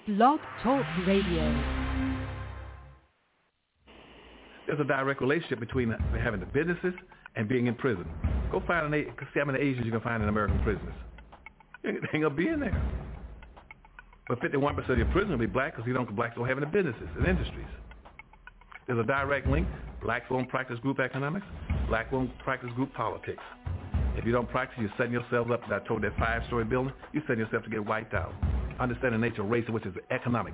Blog Talk Radio. There's a direct relationship between having the businesses and being in prison. Go find see how many Asians you can find in American prisons. They ain't gonna be in there. But 51% of your prison will be black because blacks don't have any businesses and industries. There's a direct link. Blacks won't practice group economics. Blacks won't practice group politics. If you don't practice, you're setting yourself up. I told that 5-story building, you're setting yourself to get wiped out. Understand the nature of race, which is economics.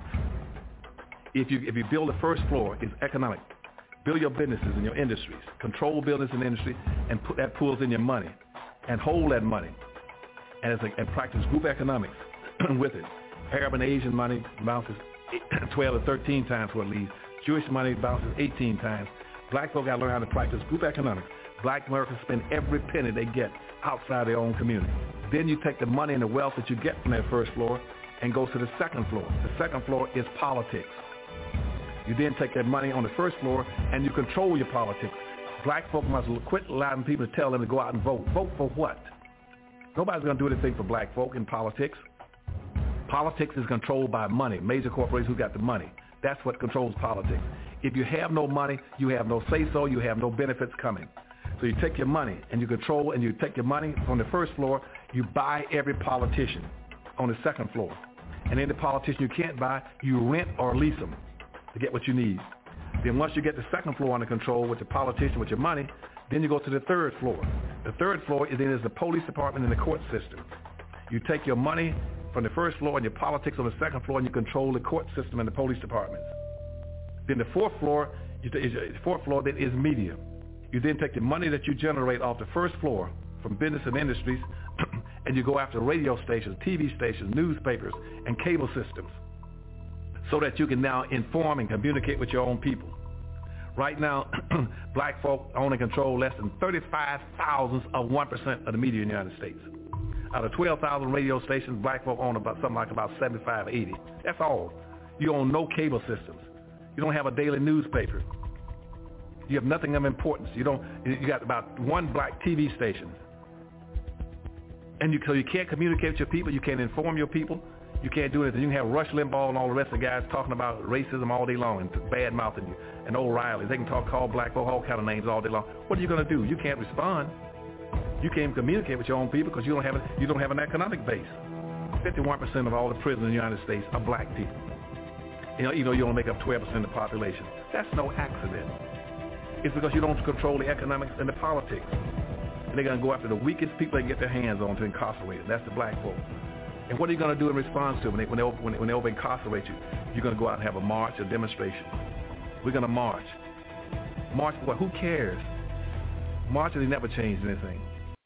If you build the first floor, it's economic. Build your businesses and your industries. Control business and industry, and put that pools in your money, and hold that money, and practice group economics with it. Arab and Asian money bounces 12 to 13 times what it leaves. Jewish money bounces 18 times. Black folk got to learn how to practice group economics. Black Americans spend every penny they get outside their own community. Then you take the money and the wealth that you get from that first floor and go to the second floor. The second floor is politics. You then take that money on the first floor and you control your politics. Black folk must quit allowing people to tell them to go out and vote. Vote for what? Nobody's going to do anything for black folk in politics. Politics is controlled by money, major corporations who got the money. That's what controls politics. If you have no money, you have no say-so, you have no benefits coming. So you take your money and you control, and you take your money from the first floor, you buy every politician on the second floor. And then the politician you can't buy, you rent or lease them to get what you need. Then once you get the second floor under control with the politician, with your money, then you go to the third floor. The third floor is the police department and the court system. You take your money from the first floor and your politics on the second floor, and you control the court system and the police departments. Then the fourth floor then is media. You then take the money that you generate off the first floor from business and industries, and you go after radio stations, TV stations, newspapers, and cable systems, so that you can now inform and communicate with your own people. Right now, black folk own and control less than 35 thousandths of 1% of the media in the United States. Out of 12,000 radio stations, black folk own about 75, 80. That's all. You own no cable systems. You don't have a daily newspaper. You have nothing of importance. You got about one black TV station. And so you can't communicate with your people. You can't inform your people. You can't do anything. You can have Rush Limbaugh and all the rest of the guys talking about racism all day long and bad-mouthing you, and O'Reilly. They can call black folk all kind of names all day long. What are you going to do? You can't respond. You can't communicate with your own people because you don't have an economic base. 51% of all the prisoners in the United States are black people. You only make up 12% of the population. That's no accident. It's because you don't control the economics and the politics. And they're going to go after the weakest people they can get their hands on to incarcerate them. That's the black folk. And what are you going to do in response to them when they over-incarcerate you? You're going to go out and have a march, a demonstration. We're going to march. March for what? Who cares? Marching has never changed anything.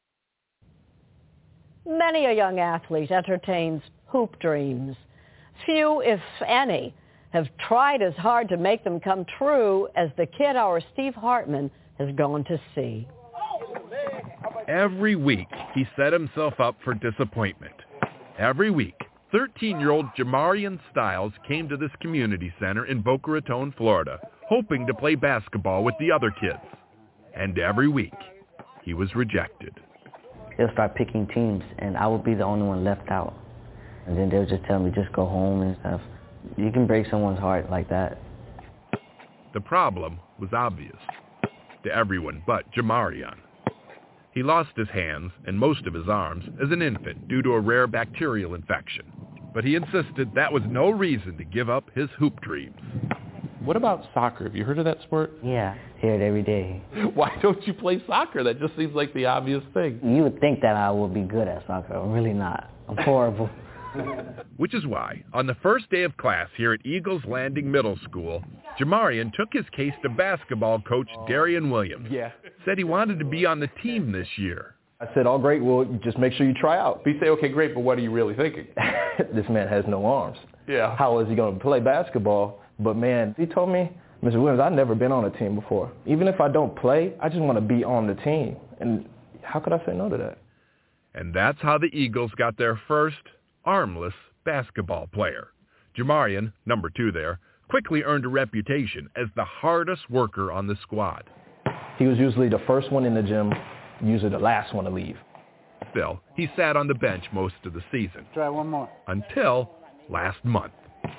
Many a young athlete entertains hoop dreams. Few, if any, have tried as hard to make them come true as the kid our Steve Hartman has gone to see. Every week, he set himself up for disappointment. Every week, 13-year-old Jamarian Styles came to this community center in Boca Raton, Florida, hoping to play basketball with the other kids. And every week, he was rejected. They'll start picking teams, and I would be the only one left out. And then they'll just tell me, just go home and stuff. You can break someone's heart like that. The problem was obvious to everyone but Jamarian. He lost his hands and most of his arms as an infant due to a rare bacterial infection. But he insisted that was no reason to give up his hoop dreams. What about soccer? Have you heard of that sport? Yeah, hear it every day. Why don't you play soccer? That just seems like the obvious thing. You would think that I would be good at soccer. I'm really not. I'm horrible. Which is why, on the first day of class here at Eagles Landing Middle School, Jamarian took his case to basketball coach Darian Williams. Yeah. Said he wanted to be on the team this year. I said, all great, well, just make sure you try out. You say, okay, great, but what are you really thinking? This man has no arms. Yeah. How is he going to play basketball? But, man, he told me, Mr. Williams, I've never been on a team before. Even if I don't play, I just want to be on the team. And how could I say no to that? And that's how the Eagles got their first armless basketball player. Jamarian, number 2 there, quickly earned a reputation as the hardest worker on the squad. He was usually the first one in the gym, usually the last one to leave. Still, he sat on the bench most of the season. Try one more. Until last month.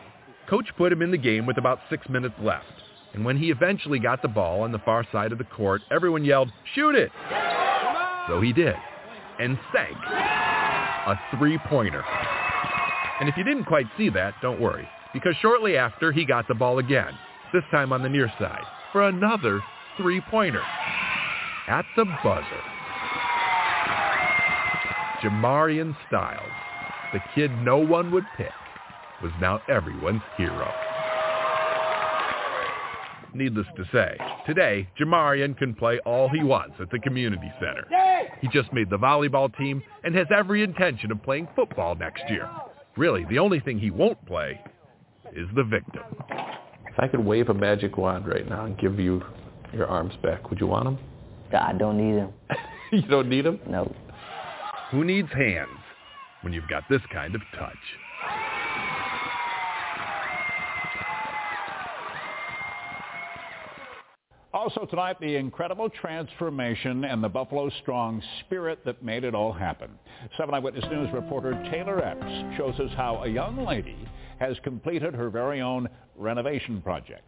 Coach put him in the game with about 6 minutes left. And when he eventually got the ball on the far side of the court, everyone yelled, "Shoot it!" So he did, and sank a three-pointer. And if you didn't quite see that, don't worry, because shortly after, he got the ball again, this time on the near side, for another three-pointer at the buzzer. Jamarian Styles, the kid no one would pick, was now everyone's hero. Needless to say, today, Jamarian can play all he wants at the community center. He just made the volleyball team and has every intention of playing football next year. Really, the only thing he won't play is the victim. If I could wave a magic wand right now and give you your arms back, would you want them? I don't need them. You don't need them? No. Who needs hands when you've got this kind of touch? Also tonight, the incredible transformation and the Buffalo Strong spirit that made it all happen. 7 Eyewitness News reporter Taylor Epps shows us how a young lady has completed her very own renovation project.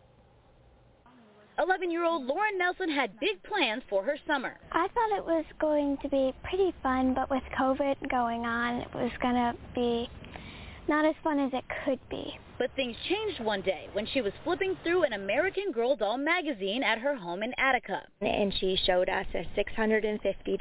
11-year-old Lauren Nelson had big plans for her summer. I thought it was going to be pretty fun, but with COVID going on, it was going to be not as fun as it could be. But things changed one day when she was flipping through an American Girl doll magazine at her home in Attica. And she showed us a $650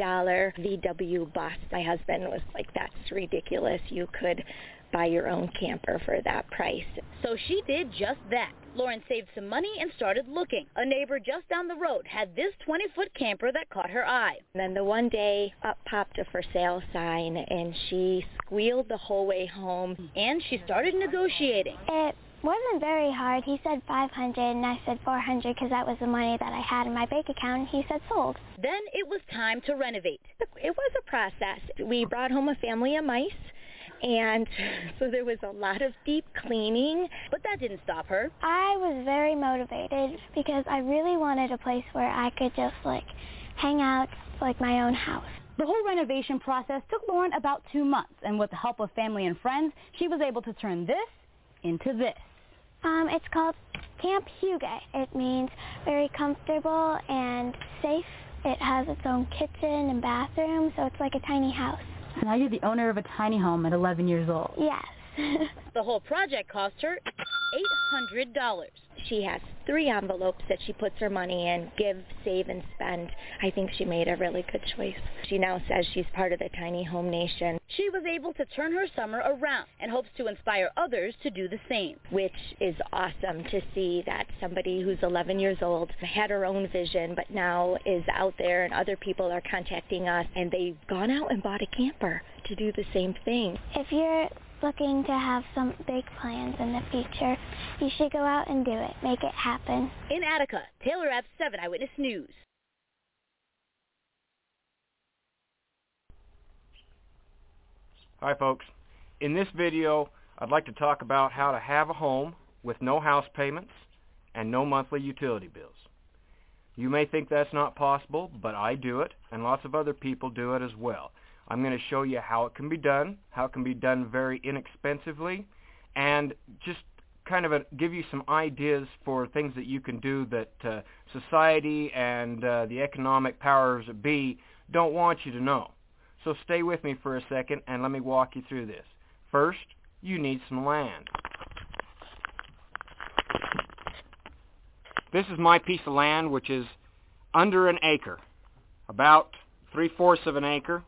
VW bus. My husband was like, "That's ridiculous. You could buy your own camper for that price." So she did just that. Lauren saved some money and started looking. A neighbor just down the road had this 20-foot camper that caught her eye. And then the one day up popped a for sale sign, and she squealed the whole way home. And she started negotiating. It wasn't very hard. He said $500, and I said $400 because that was the money that I had in my bank account, and he said sold. Then it was time to renovate. It was a process. We brought home a family of mice. And so there was a lot of deep cleaning. But that didn't stop her. I was very motivated because I really wanted a place where I could just, hang out like my own house. The whole renovation process took Lauren about 2 months. And with the help of family and friends, she was able to turn this into this. It's called Camp Hugo. It means very comfortable and safe. It has its own kitchen and bathroom, so it's like a tiny house. So now you're the owner of a tiny home at 11 years old. Yes. The whole project cost her $800. She has 3 envelopes that she puts her money in, give, save, and spend. I think she made a really good choice. She now says she's part of the Tiny Home Nation. She was able to turn her summer around and hopes to inspire others to do the same. Which is awesome to see that somebody who's 11 years old had her own vision, but now is out there and other people are contacting us, and they've gone out and bought a camper to do the same thing. If you're looking to have some big plans in the future, you should go out and do it. Make it happen. In Attica, Taylor Epps, 7 Eyewitness News. Hi folks. In this video, I'd like to talk about how to have a home with no house payments and no monthly utility bills. You may think that's not possible, but I do it, and lots of other people do it as well. I'm going to show you how it can be done very inexpensively, and just kind of give you some ideas for things that you can do that society and the economic powers that be don't want you to know. So stay with me for a second and let me walk you through this. First, you need some land. This is my piece of land, which is under an acre, about 3/4 of an acre.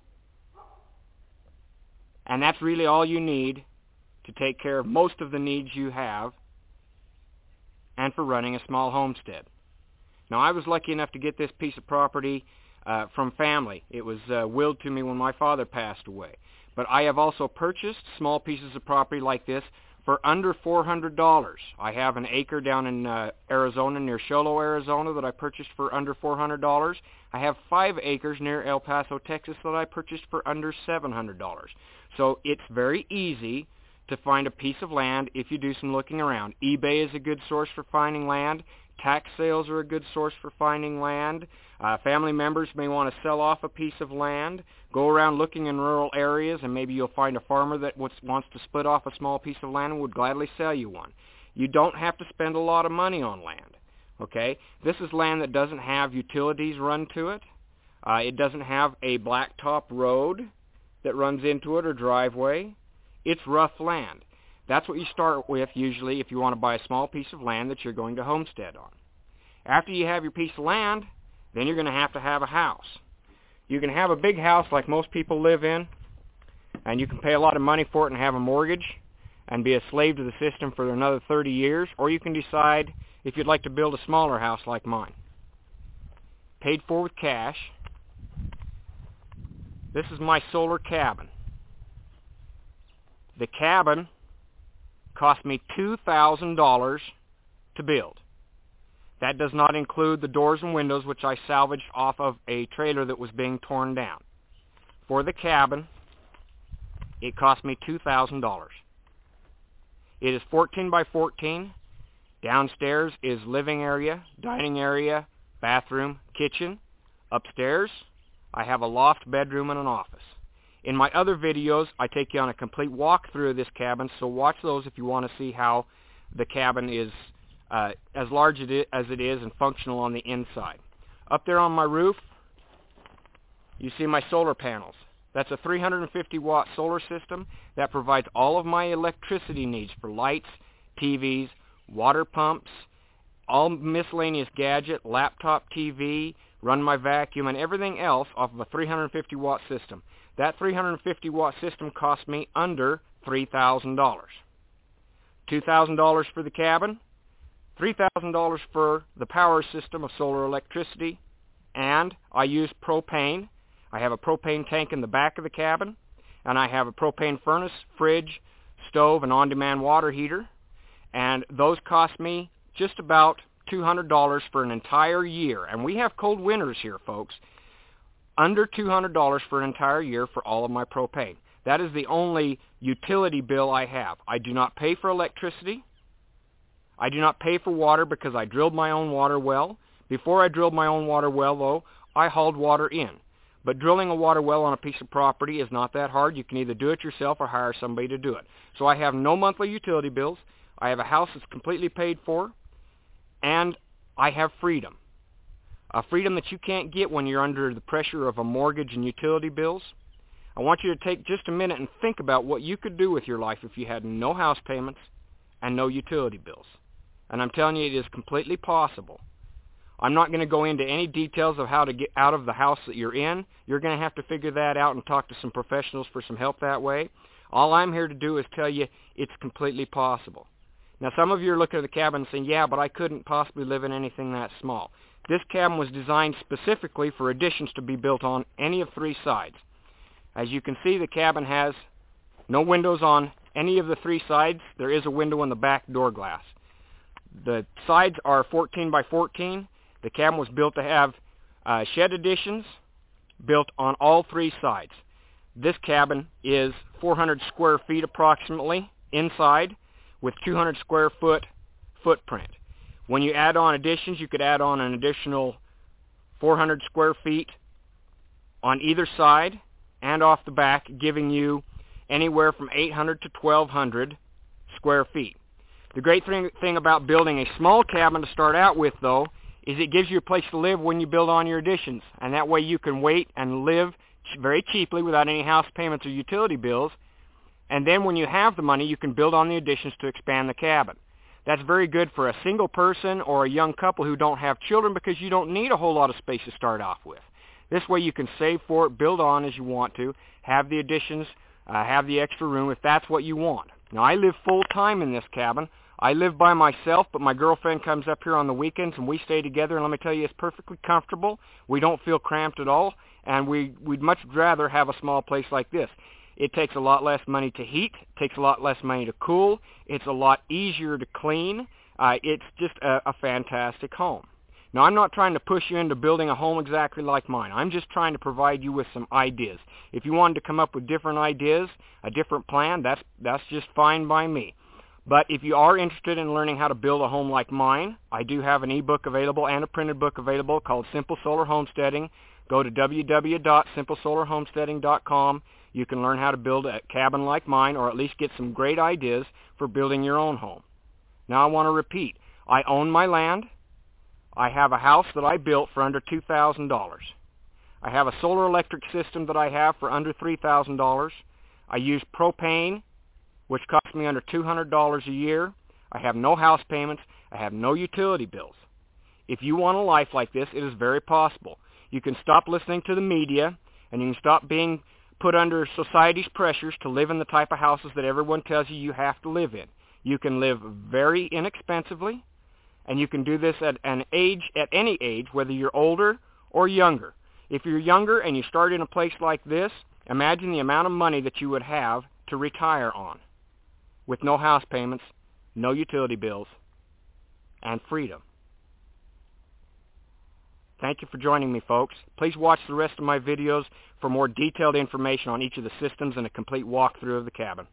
And that's really all you need to take care of most of the needs you have and for running a small homestead. Now, I was lucky enough to get this piece of property from family. It was willed to me when my father passed away. But I have also purchased small pieces of property like this for under $400. I have an acre down in Arizona, near Sholo, Arizona, that I purchased for under $400. I have 5 acres near El Paso, Texas, that I purchased for under $700. So it's very easy to find a piece of land if you do some looking around. eBay is a good source for finding land. Tax sales are a good source for finding land. Family members may want to sell off a piece of land. Go around looking in rural areas, and maybe you'll find a farmer that wants to split off a small piece of land and would gladly sell you one. You don't have to spend a lot of money on land, okay? This is land that doesn't have utilities run to it. It doesn't have a blacktop road that runs into it or driveway. It's rough land. That's what you start with usually if you want to buy a small piece of land that you're going to homestead on. After you have your piece of land, then you're going to have a house. You can have a big house like most people live in, and you can pay a lot of money for it and have a mortgage and be a slave to the system for another 30 years, or you can decide if you'd like to build a smaller house like mine. Paid for with cash. This is my solar cabin. The cabin cost me $2,000 to build. That does not include the doors and windows, which I salvaged off of a trailer that was being torn down. For the cabin, it cost me $2,000. It is 14 by 14. Downstairs is living area, dining area, bathroom, kitchen. Upstairs, I have a loft, bedroom, and an office. In my other videos, I take you on a complete walkthrough of this cabin, so watch those if you want to see how the cabin is as large as it is and functional on the inside. Up there on my roof, you see my solar panels. That's a 350-watt solar system that provides all of my electricity needs for lights, TVs, water pumps, all miscellaneous gadget, laptop TV, run my vacuum, and everything else off of a 350-watt system. That 350-watt system cost me under $3,000. $2,000 for the cabin, $3,000 for the power system of solar electricity, and I use propane. I have a propane tank in the back of the cabin, and I have a propane furnace, fridge, stove, and on-demand water heater, and those cost me just about $200 for an entire year. And we have cold winters here, folks. Under $200 for an entire year for all of my propane. That is the only utility bill I have. I do not pay for electricity. I do not pay for water because I drilled my own water well. Before I drilled my own water well, though, I hauled water in. But drilling a water well on a piece of property is not that hard. You can either do it yourself or hire somebody to do it. So I have no monthly utility bills. I have a house that's completely paid for. And I have freedom. A freedom that you can't get when you're under the pressure of a mortgage and utility bills. I want you to take just a minute and think about what you could do with your life if you had no house payments and no utility bills. And I'm telling you, it is completely possible. I'm not going to go into any details of how to get out of the house that you're in. You're going to have to figure that out and talk to some professionals for some help that way. All I'm here to do is tell you it's completely possible. Now, some of you are looking at the cabin and saying, yeah, but I couldn't possibly live in anything that small. This cabin was designed specifically for additions to be built on any of three sides. As you can see, the cabin has no windows on any of the three sides. There is a window in the back door glass. The sides are 14 by 14. The cabin was built to have shed additions built on all three sides. This cabin is 400 square feet approximately inside with 200 square foot footprint. When you add on additions, you could add on an additional 400 square feet on either side and off the back, giving you anywhere from 800 to 1,200 square feet. The great thing about building a small cabin to start out with, though, is it gives you a place to live when you build on your additions. And that way you can wait and live very cheaply without any house payments or utility bills. And then when you have the money, you can build on the additions to expand the cabin. That's very good for a single person or a young couple who don't have children because you don't need a whole lot of space to start off with. This way you can save for it, build on as you want to, have the additions, have the extra room if that's what you want. Now, I live full-time in this cabin. I live by myself, but my girlfriend comes up here on the weekends, and we stay together, and let me tell you, it's perfectly comfortable. We don't feel cramped at all, and we'd much rather have a small place like this. It takes a lot less money to heat, takes a lot less money to cool, it's a lot easier to clean. It's just a fantastic home. Now, I'm not trying to push you into building a home exactly like mine. I'm just trying to provide you with some ideas. If you wanted to come up with different ideas, a different plan, that's just fine by me. But if you are interested in learning how to build a home like mine, I do have an ebook available and a printed book available called Simple Solar Homesteading. Go to www.simplesolarhomesteading.com. You can learn how to build a cabin like mine, or at least get some great ideas for building your own home. Now I want to repeat. I own my land. I have a house that I built for under $2,000. I have a solar electric system that I have for under $3,000. I use propane, which costs me under $200 a year. I have no house payments. I have no utility bills. If you want a life like this, it is very possible. You can stop listening to the media, and you can stop being put under society's pressures to live in the type of houses that everyone tells you you have to live in. You can live very inexpensively, and you can do this at any age, whether you're older or younger. If you're younger and you start in a place like this, imagine the amount of money that you would have to retire on, with no house payments, no utility bills, and freedom. Thank you for joining me, folks. Please watch the rest of my videos for more detailed information on each of the systems and a complete walkthrough of the cabin.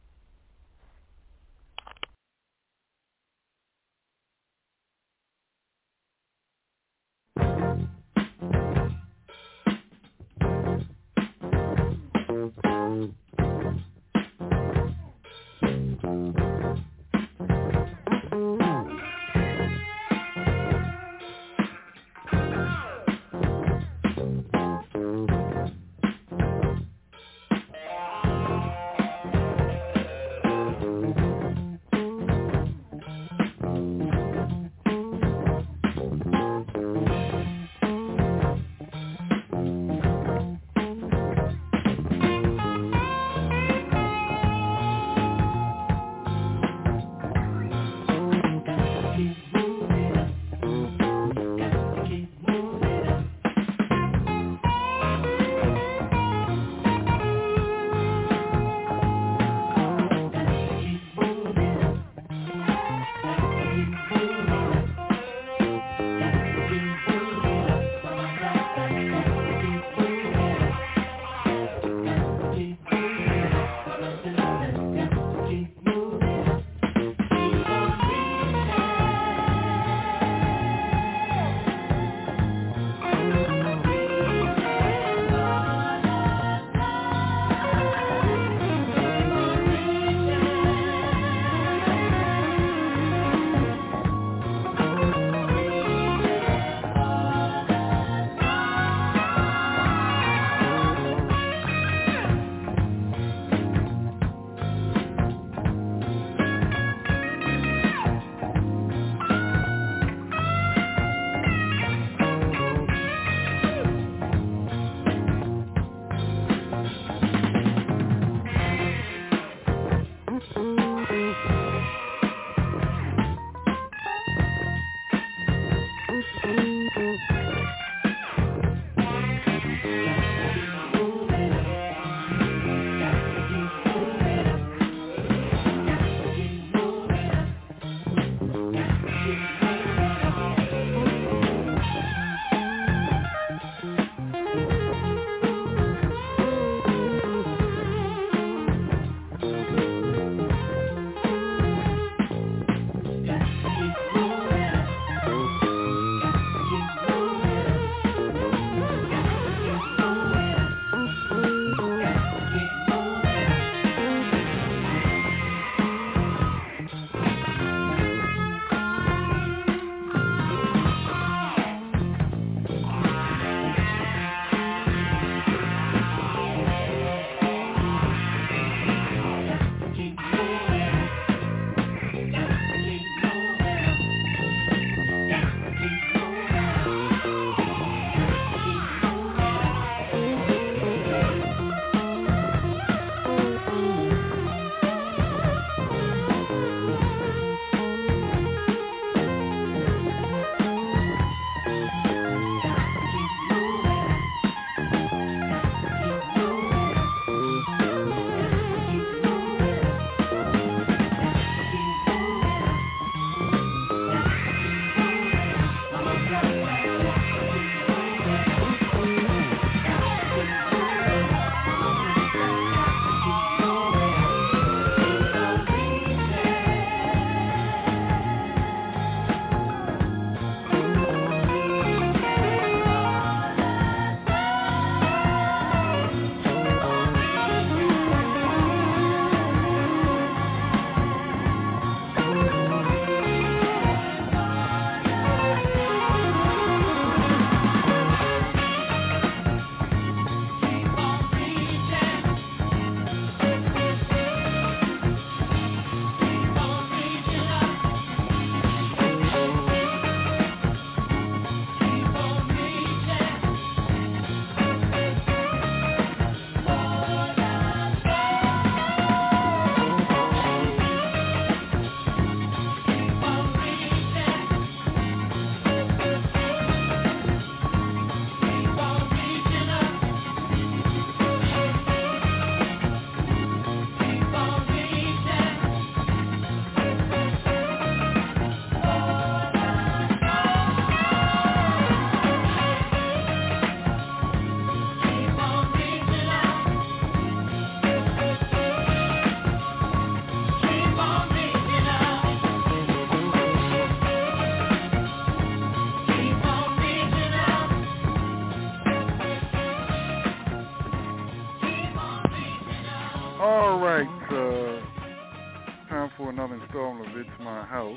It's My House.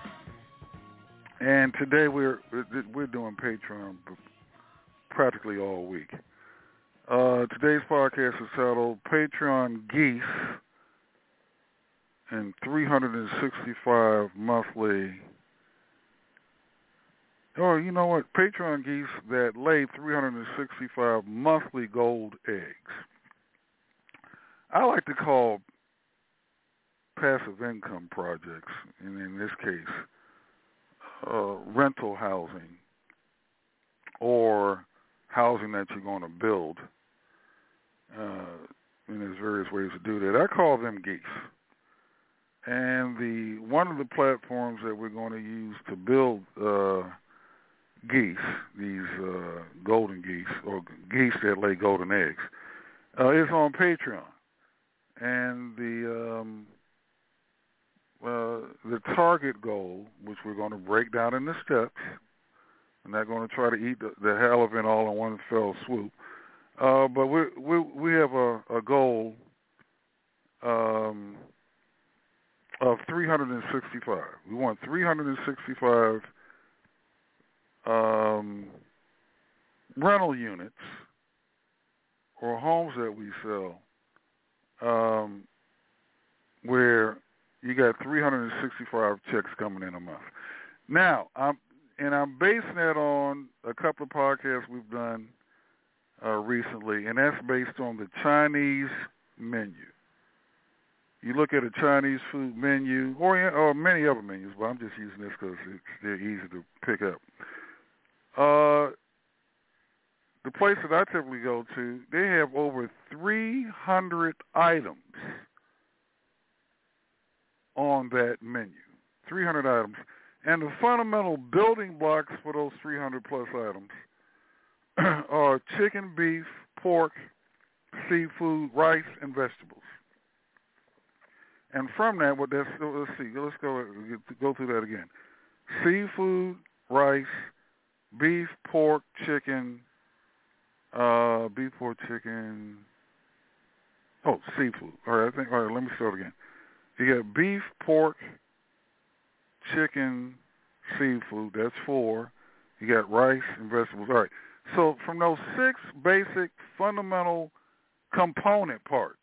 And today we're doing Patreon practically all week. Today's podcast is titled Patreon Geese and 365 monthly... Or you know what? Patreon geese that lay 365 monthly gold eggs. I like to call passive income projects, and in this case, rental housing or housing that you're going to build. And there's various ways to do that. I call them geese. And one of the platforms that we're going to use to build geese, these golden geese, or geese that lay golden eggs, is on Patreon. And the target goal, which we're going to break down in the steps, I'm not going to try to eat the hell of it all in one fell swoop, but we have a goal of 365. We want 365 rental units or homes that we sell where you got 365 checks coming in a month. Now, I'm basing that on a couple of podcasts we've done recently, and that's based on the Chinese menu. You look at a Chinese food menu, or many other menus, but I'm just using this because they're easy to pick up. The place that I typically go to, they have over 300 items on that menu. 300 items. And the fundamental building blocks for those 300 plus items are chicken, beef, pork, seafood, rice, and vegetables. And from that, let's go through that again. Seafood, rice, beef, pork, chicken, seafood. All right, let me start again. You got beef, pork, chicken, seafood. That's 4. You got rice and vegetables. All right. So from those 6 basic fundamental component parts,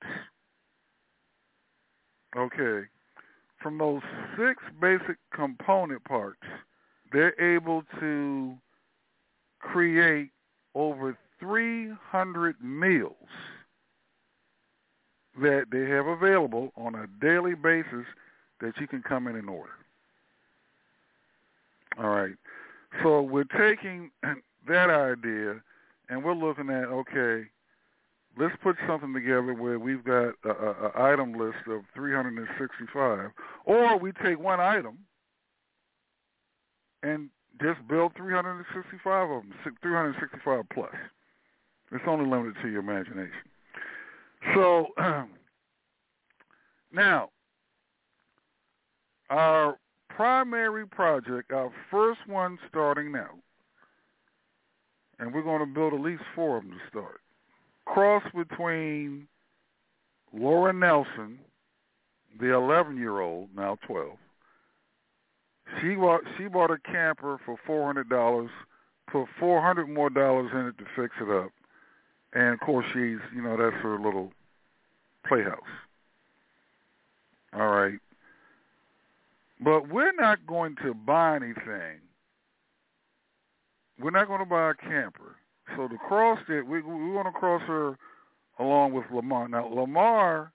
okay, from those 6 basic component parts, they're able to create over 300 meals that they have available on a daily basis that you can come in and order. All right. So we're taking that idea and we're looking at, okay, let's put something together where we've got an item list of 365, or we take one item and just build 365 of them, 365 plus. It's only limited to your imagination. So now, our primary project, our first one starting now, and we're going to build at least 4 of them to start. Cross between Laura Nelson, the 11-year-old, now 12. She bought a camper for $400, put $400 more in it to fix it up, and of course that's her little playhouse. All right, but we're not going to buy anything. We're not going to buy a camper. So to cross it, we want to cross her along with Lamar. Now, Lamar,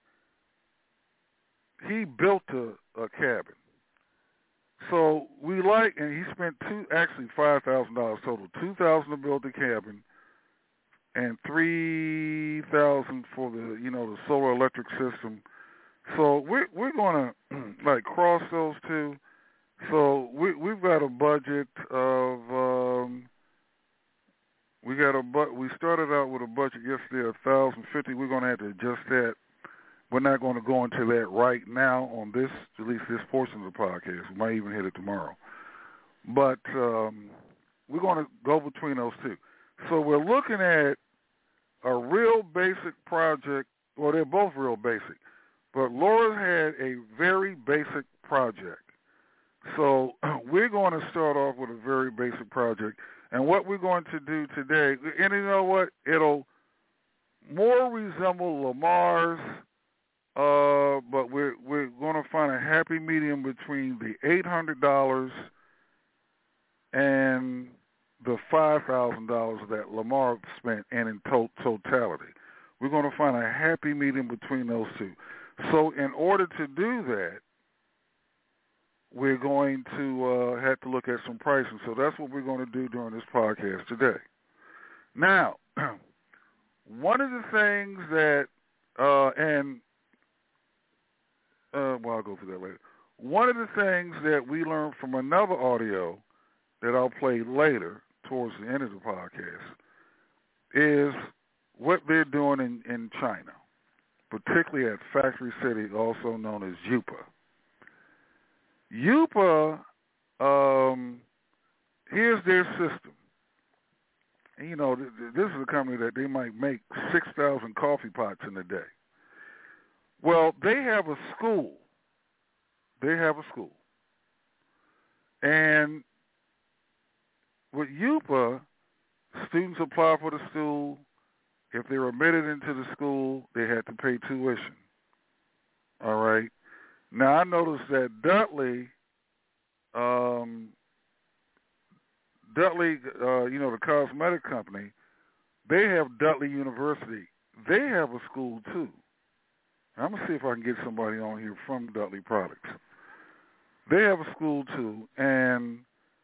he built a cabin. So and he spent $5,000 total. $2,000 to build the cabin, and $3,000 for the solar electric system. So we're going to cross those two. So we've got a budget of we started out with a budget yesterday of $1,050. We're going to have to adjust that. We're not going to go into that right now on this, at least this portion of the podcast. We might even hit it tomorrow. But we're going to go between those two. So we're looking at a real basic project. Well, they're both real basic. But Laura had a very basic project. So we're going to start off with a very basic project. And what we're going to do today, and you know what? It'll more resemble Lamar's, but we're going to find a happy medium between the $800 and the $5,000 that Lamar spent, and in totality. We're going to find a happy medium between those two. So in order to do that, we're going to have to look at some pricing. So that's what we're going to do during this podcast today. Now, one of the things that, I'll go through that later. One of the things that we learned from another audio that I'll play later towards the end of the podcast is what they're doing in China, particularly at Factory City, also known as Yupa. Yupa, here's their system. And, you know, this is a company that they might make 6,000 coffee pots in a day. Well, they have a school. And with Yupa, students apply for the school. If they're admitted into the school, they had to pay tuition. All right. Now, I noticed that Dudley, the cosmetic company, they have Dudley University. They have a school, too. I'm going to see if I can get somebody on here from Dudley Products. They have a school, too, and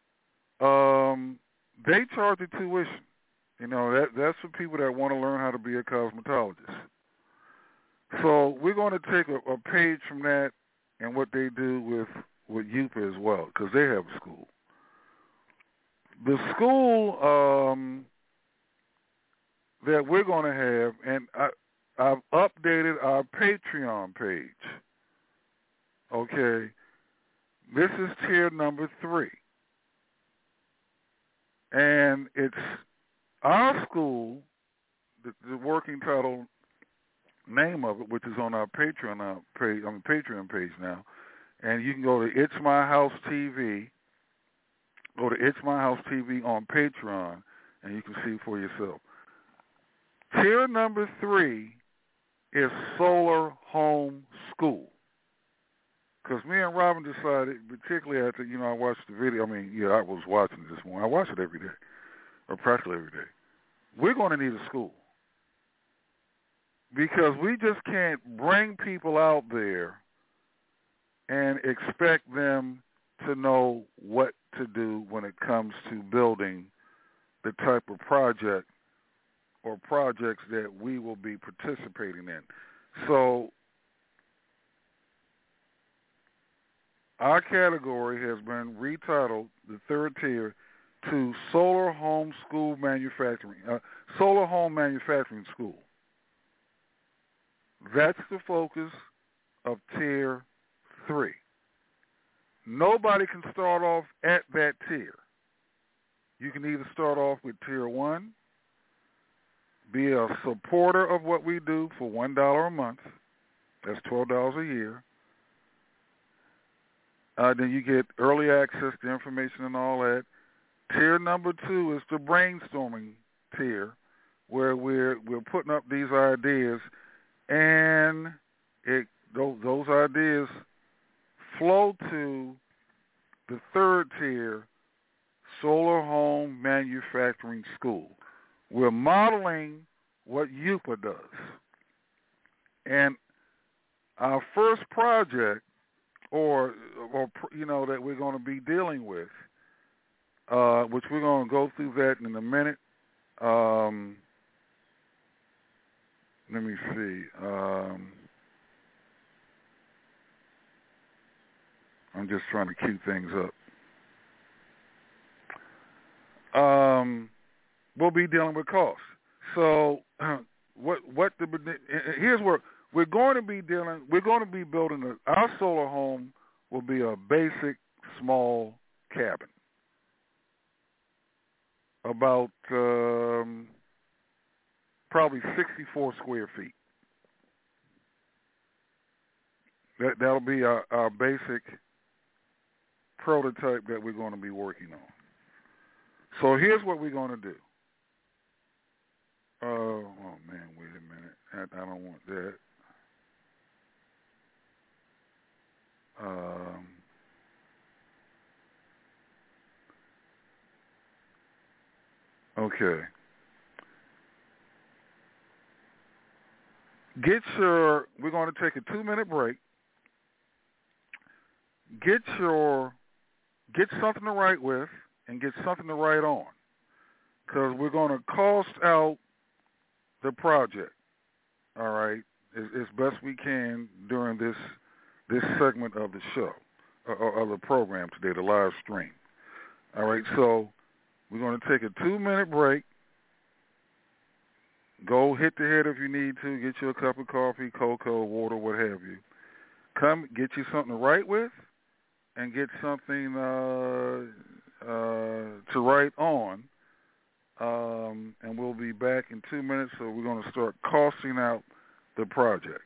they charge the tuition. You know, that's for people that want to learn how to be a cosmetologist. So we're going to take a page from that and what they do with Yupa as well, because they have a school. The school that we're going to have, and I've updated our Patreon page. Okay. This is tier number 3. And it's our school, the working title name of it, which is on our Patreon page now. And you can go to It's My House TV. Go to It's My House TV on Patreon, and you can see for yourself. Tier number 3 is Solar Home School. Because me and Robin decided, particularly after, I watched the video. I was watching it this morning. I watch it every day, or practically every day. We're going to need a school. Because we just can't bring people out there and expect them to know what to do when it comes to building the type of project or projects that we will be participating in. So our category has been retitled, the 3rd tier, to Solar Home Manufacturing School. That's the focus of tier 3. Nobody can start off at that tier. You can either start off with tier 1, be a supporter of what we do for $1 a month. That's $12 a year. Then you get early access to information and all that. Tier number 2 is the brainstorming tier, where we're putting up these ideas, and those ideas flow to the 3rd tier, Solar Home Manufacturing School. We're modeling what Yupa does. And our first project, or that we're going to be dealing with, which we're going to go through that in a minute. Let me see. I'm just trying to cue things up. We'll be dealing with costs. So here's where we're going to be dealing. We're going to be building our solar home will be a basic small cabin, about probably 64 square feet. That'll be our basic prototype that we're going to be working on. So here's what we're going to do. Oh, man, wait a minute. I don't want that. Okay. We're going to take a 2-minute break. Get something to write with and get something to write on, because we're going to cost out the project, all right, as best we can during this segment of the show, or the program today, the live stream. All right, so we're going to take a 2-minute break. Go hit the head if you need to. Get you a cup of coffee, cocoa, water, what have you. Come get you something to write with and get something to write on. And we'll be back in 2 minutes, so we're going to start costing out the project.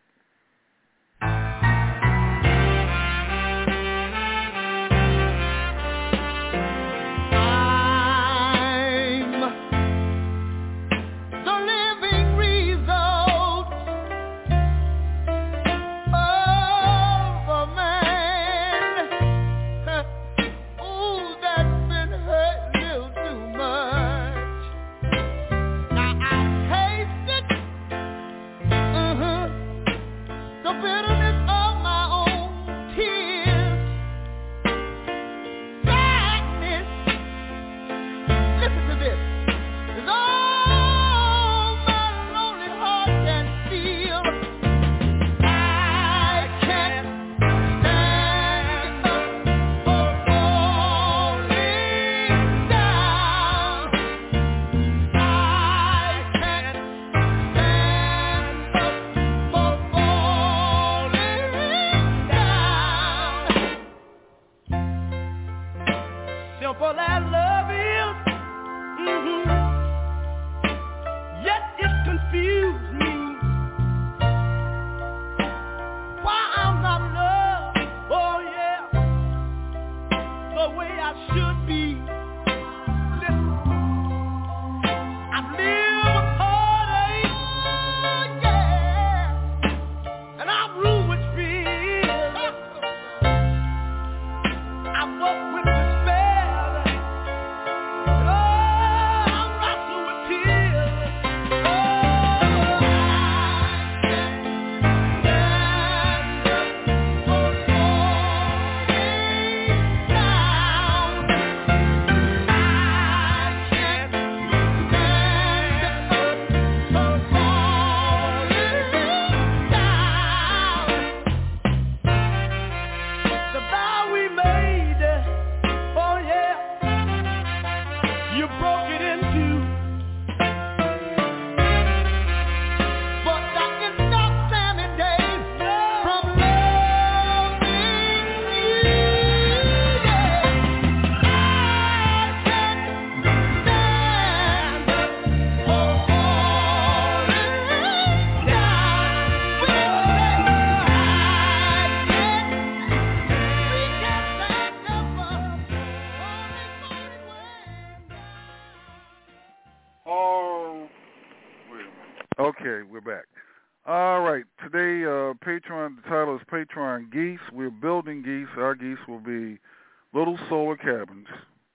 Okay, we're back. All right, today Patreon, the title is Patreon Geese. We're building geese. Our geese will be little solar cabins.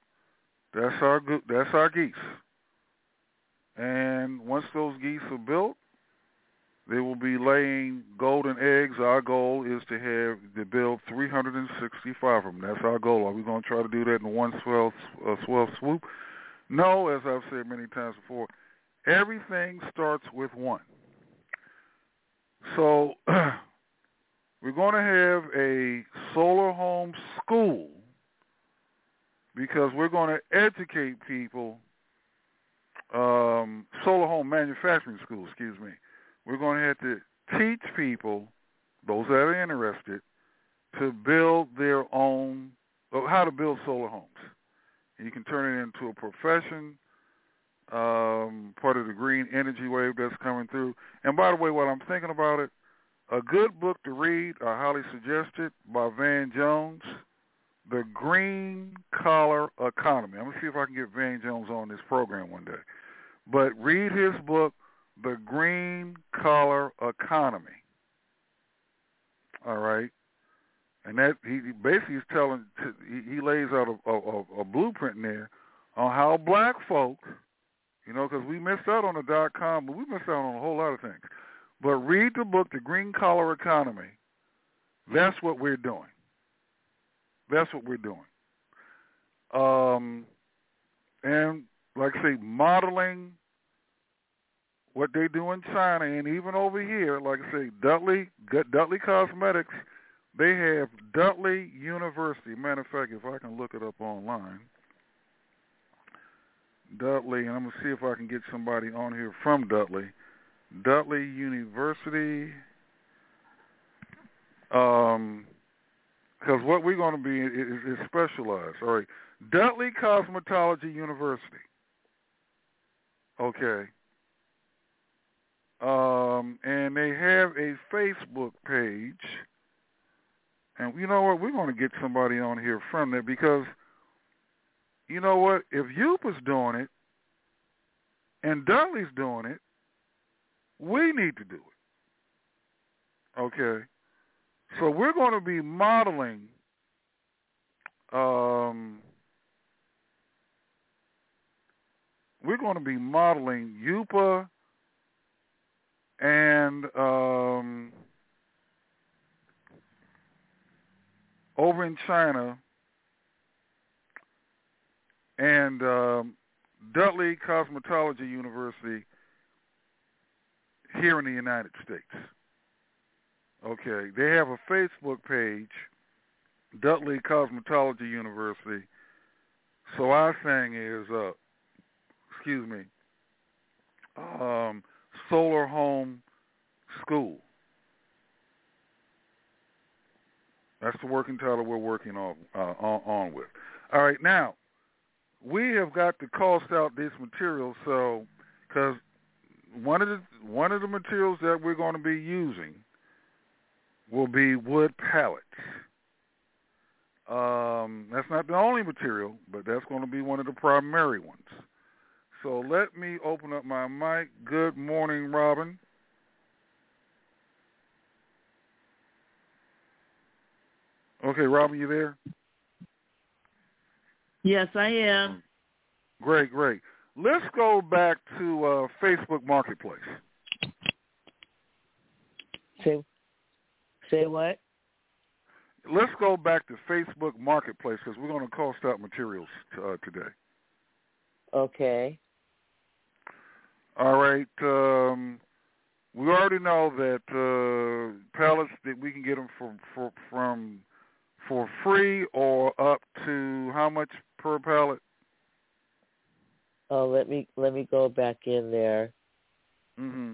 That's our geese. And once those geese are built, they will be laying golden eggs. Our goal is to build 365 of them. That's our goal. Are we going to try to do that in one swell swoop? No, as I've said many times before, everything starts with one. So we're going to have a solar home school because we're going to educate people, solar home manufacturing school, excuse me. We're going to have to teach people, those that are interested, to build their own, how to build solar homes. And you can turn it into a profession, part of the green energy wave that's coming through. And by the way, while I'm thinking about it, a good book to read, I highly suggest it, by Van Jones, The Green Collar Economy. I'm going to see if I can get Van Jones on this program one day. But read his book, The Green Collar Economy. All right? And that he basically is telling, he lays out a blueprint in there on how black folks, because we missed out on the .com, but we missed out on a whole lot of things. But read the book, The Green Collar Economy. That's what we're doing. That's what we're doing. And like I say, modeling what they do in China, and even over here, like I say, Dudley Cosmetics, they have Dudley University. Matter of fact, if I can look it up online, Dudley, and I'm going to see if I can get somebody on here from Dudley. Dudley University, because what we're going to be is specialized. All right, Dudley Cosmetology University. Okay. And they have a Facebook page. And you know what? We're going to get somebody on here from there because, you know what? If Yupa's doing it and Dudley's doing it, we need to do it. Okay? So we're going to be modeling Yupa and over in China and Dudley Cosmetology University here in the United States. Okay, they have a Facebook page, Dudley Cosmetology University. So our thing is, Solar Home School. That's the working title we're working on with. All right, now we have got to cost out this material, so because one of the materials that we're going to be using will be wood pallets. That's not the only material, but that's going to be one of the primary ones. So let me open up my mic. Good morning, Robin. Okay, Robin, you there? Yes, I am. Great. Let's go back to Facebook Marketplace. Say what? Let's go back to Facebook Marketplace because we're going to cost out materials today. Okay. All right. We already know that pallets that we can get them for free or up to how much per pallet? Oh, let me go back in there. Mm-hmm.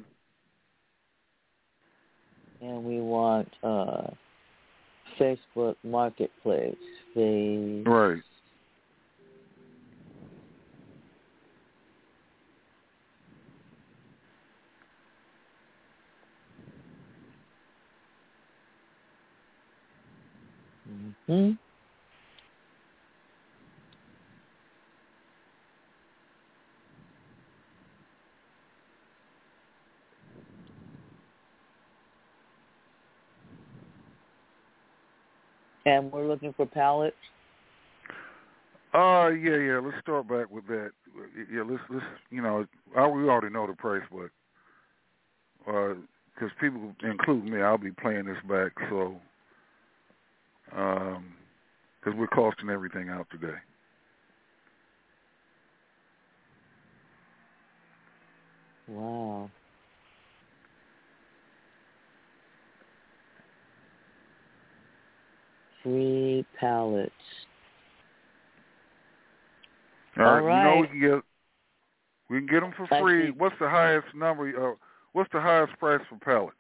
And we want Facebook Marketplace. Right. Mm-hmm. And we're looking for pallets? Yeah. Let's start back with that. Yeah, let's we already know the price, but because people, including me, I'll be playing this back, so because we're costing everything out today. Wow. Free pallets. All right. right. We can get them for free. What's the highest number? What's the highest price for pallets?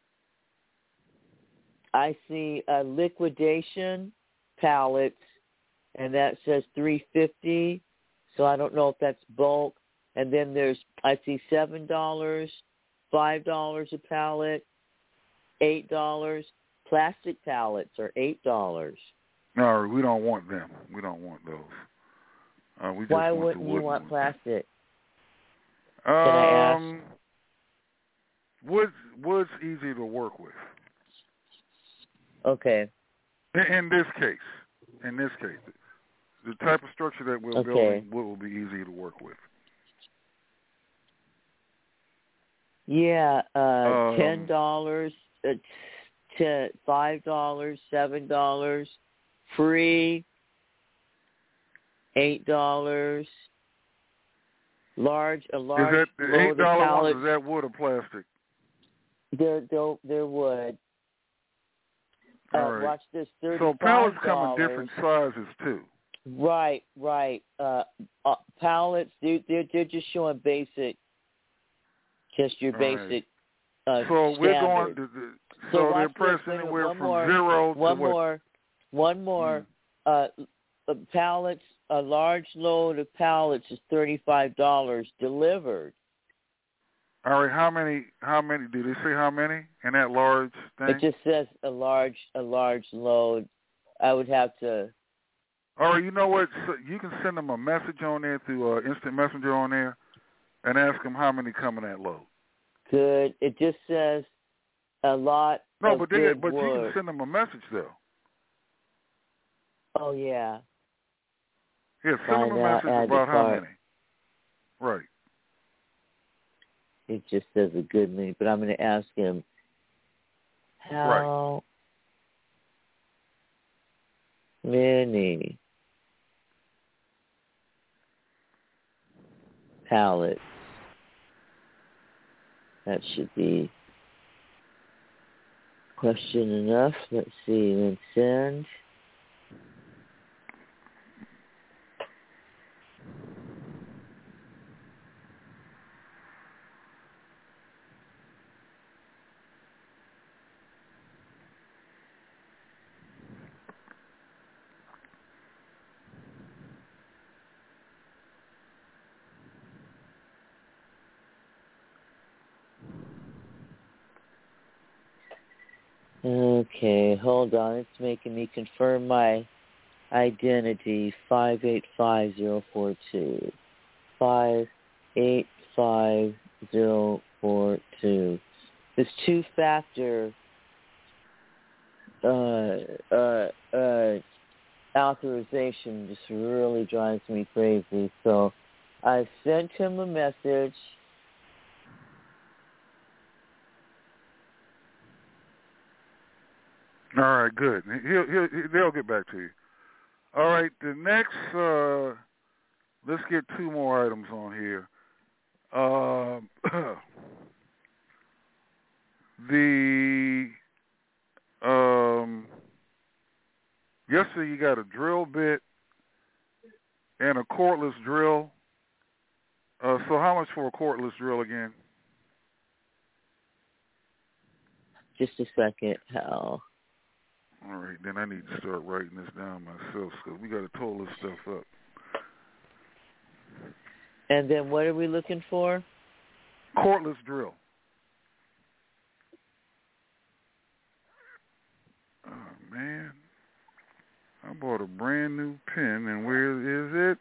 I see liquidation pallets, and that says $350. So I don't know if that's bulk. And then I see $7, $5 a pallet, $8. Plastic pallets are $8. No, we don't want them. We don't want those. We just Why want wouldn't the you wooden want ones. plastic? Can I ask? Wood's easy to work with. Okay. In this case, the type of structure that we're building, wood will be easy to work with. Yeah, $10 to $5, $7, free, $8, a large Is that load the of $8 pallets. ones? Is that wood or plastic? They're wood. All right. Watch this. $35. So pallets come in different sizes too. Right. Pallets. They're just showing basic. Just your basic. So we're standard. going to. So they're priced anywhere from 0 to what? One more. Pallets. A large load of pallets is $35 delivered. All right. How many? Do they say how many in that large thing? It just says a large load. I would have to. All right. You know what? So you can send them a message on there through Instant Messenger on there, and ask them how many come in that load. Good. It just says a lot. No, of but good you wood. can send them a message though. Oh yeah. Yeah, send them a message about how many. Right. It just says a good many, but I'm going to ask him how many pallets. That should be question enough. Let's see, then send. Okay, hold on. It's making me confirm my identity. 585042. 585042. This two-factor authorization just really drives me crazy. So I sent him a message. All right, good. They'll get back to you. All right, the next, let's get two more items on here. Yesterday you got a drill bit and a cordless drill. So how much for a cordless drill again? Just a second, Hal. All right, then I need to start writing this down myself because we got to total this stuff up. And then what are we looking for? Cordless drill. Oh, man. I bought a brand new pen, and where is it?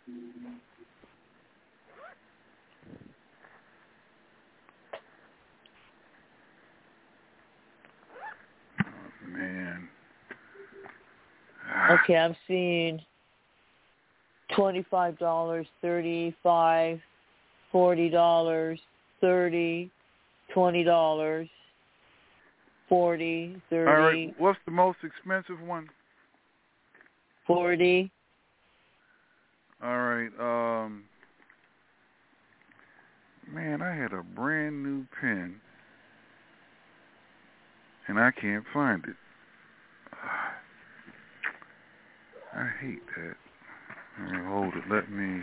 Oh, man. Okay, I'm seeing $25, $35, $40, $30, $20, $40, $30. All right, what's the most expensive one? $40. All right, man, I had a brand new pen, and I can't find it. I hate that. Hold it. Let me,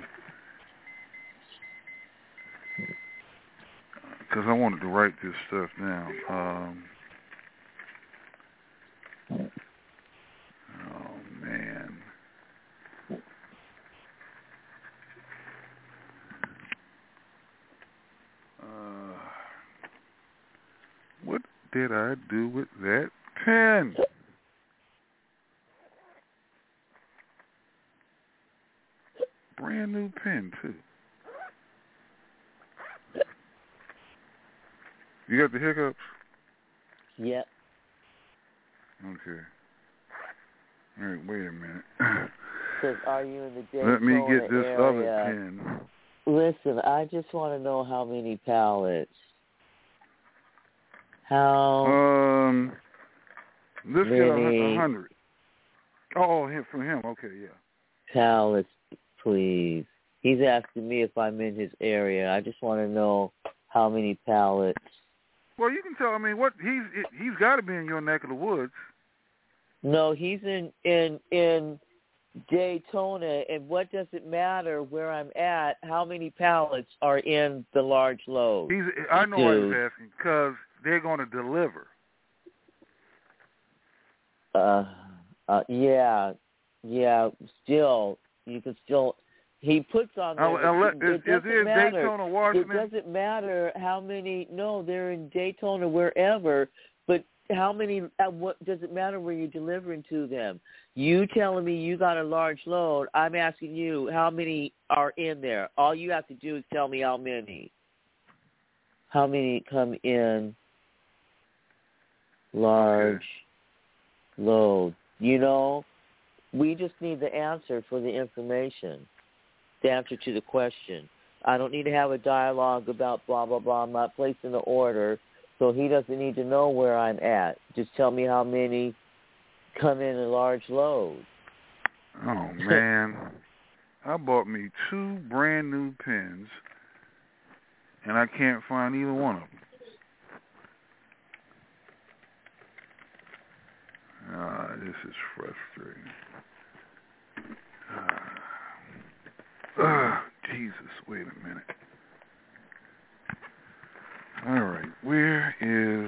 because I wanted to write this stuff down. Oh man. What did I do with that pen? brand new pen, too. You got the hiccups? Yep. Okay. All right, wait a minute. Says, are you in the Daytona Let me get this area? other pen. Listen, I just want to know how many pallets. How Let's get 100. Oh, from him. Okay, yeah. Pallets, please. He's asking me if I'm in his area. I just want to know how many pallets. Well, you can tell. I mean, what he's got to be in your neck of the woods. No, he's in Daytona, and what does it matter where I'm at? How many pallets are in the large load? I know why he's asking, because they're going to deliver. Yeah. Still, you can still. He puts on there. Is it in Daytona, Washington? It doesn't matter how many. No, they're in Daytona, wherever. But how many? What does it matter where you're delivering to them? You telling me you got a large load? I'm asking you how many are in there. All you have to do is tell me how many. How many come in large load? You know, we just need the answer for the information. The answer to the question. I don't need to have a dialogue about blah, blah, blah. I'm not placing the order, so he doesn't need to know where I'm at. Just tell me how many come in a large load. Oh, man. I bought me 2 brand new pens, and I can't find either one of them. This is frustrating. Jesus, wait a minute. All right, where is...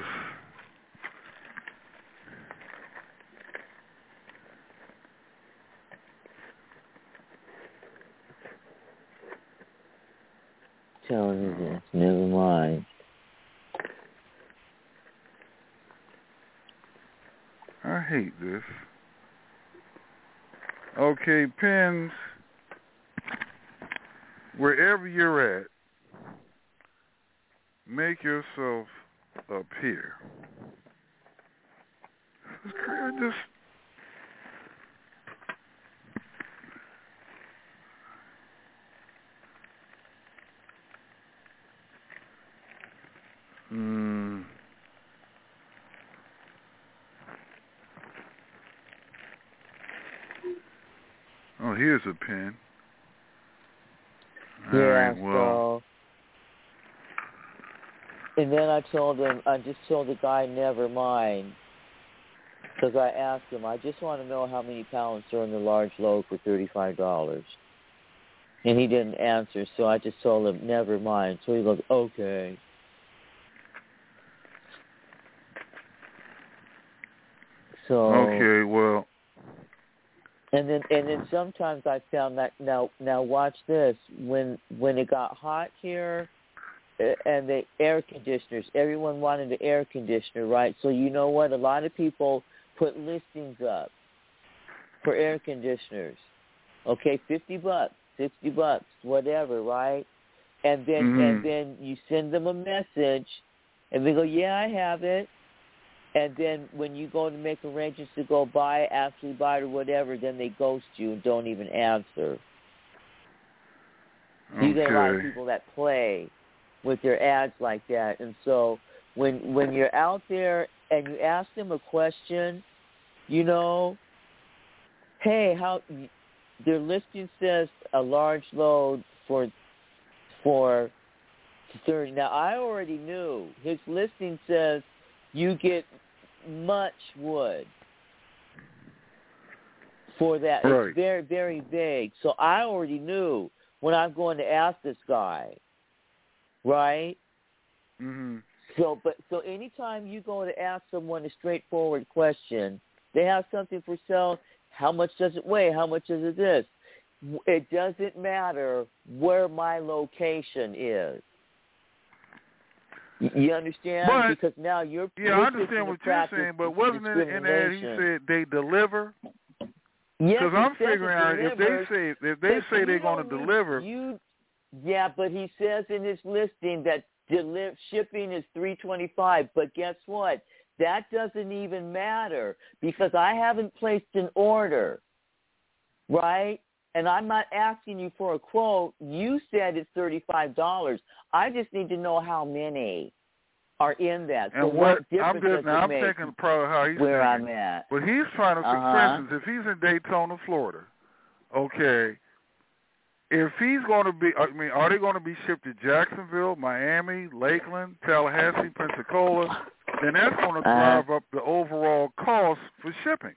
Telling you this, never mind. I hate this. Okay, pens... Wherever you're at, make yourself appear. I just... Oh, here's a pen. All right, well. And then I just told the guy, never mind. Because I asked him, I just want to know how many pounds are in the large load for $35. And he didn't answer, so I just told him, never mind. So he goes, okay. So. Okay, well. And then sometimes I found that now watch this, when it got hot here and the air conditioners, everyone wanted an air conditioner, right? So you know what? A lot of people put listings up for air conditioners. Okay, $50, $60, whatever, right? And then you send them a message and they go, yeah, I have it. And then when you go to make arrangements to go buy, actually buy it or whatever, then they ghost you and don't even answer. Okay. You get a lot of people that play with their ads like that. And so when you're out there and you ask them a question, you know, hey, their listing says a large load for 30. Now, I already knew. His listing says you get much wood for that. Right. It's very, very vague. So I already knew when I'm going to ask this guy, right? Mm-hmm. So anytime you go to ask someone a straightforward question, they have something for sale. How much does it weigh? How much is it this? It doesn't matter where my location is. You understand? But, because now you're I understand what you're saying, but wasn't it in there he said they deliver? Yes, I'm figuring out if they say they're going to deliver. Yeah, but he says in his listing that shipping is $325. But guess what? That doesn't even matter because I haven't placed an order, right? And I'm not asking you for a quote. You said it's $35. I just need to know how many are in that. So And what difference does it I'm make taking probably how he's where thinking. I'm at? But he's trying to, for instance, if he's in Daytona, Florida, okay, if he's going to be, are they going to be shipped to Jacksonville, Miami, Lakeland, Tallahassee, Pensacola? Then that's going to drive up the overall cost for shipping.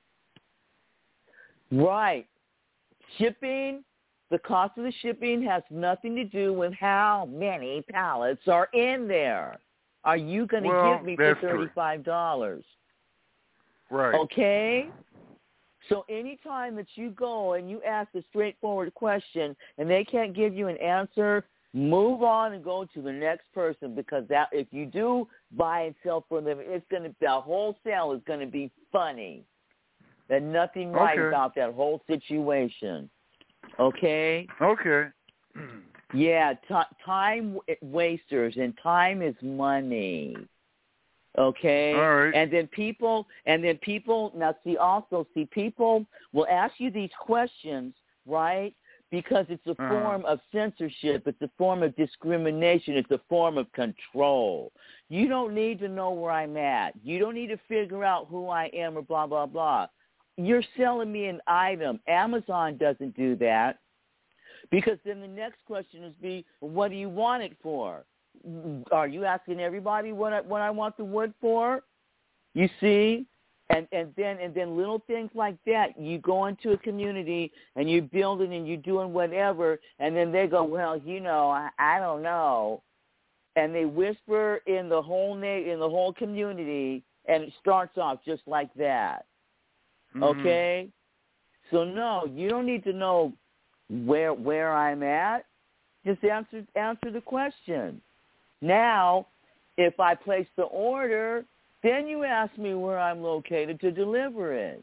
Right. Shipping, the cost of the shipping has nothing to do with how many pallets are in there. Are you going to give me for $35? Right. Okay? So anytime that you go and you ask a straightforward question and they can't give you an answer, move on and go to the next person because that if you do buy and sell for them, the whole sale is going to be funny. There's nothing right about that whole situation. Okay? Okay. Yeah, time wasters, and time is money. Okay? All right. And then people, now people will ask you these questions, right? Because it's a form of censorship. It's a form of discrimination. It's a form of control. You don't need to know where I'm at. You don't need to figure out who I am or blah, blah, blah. You're selling me an item. Amazon doesn't do that. Because then the next question is what do you want it for? Are you asking everybody what I want the wood for? You see? And then little things like that. You go into a community and you're building and you're doing whatever, and then they go, well, I don't know, and they whisper in the whole community, and it starts off just like that. Mm-hmm. Okay, so no, you don't need to know where I'm at. Just answer the question. Now, if I place the order, then you ask me where I'm located to deliver it.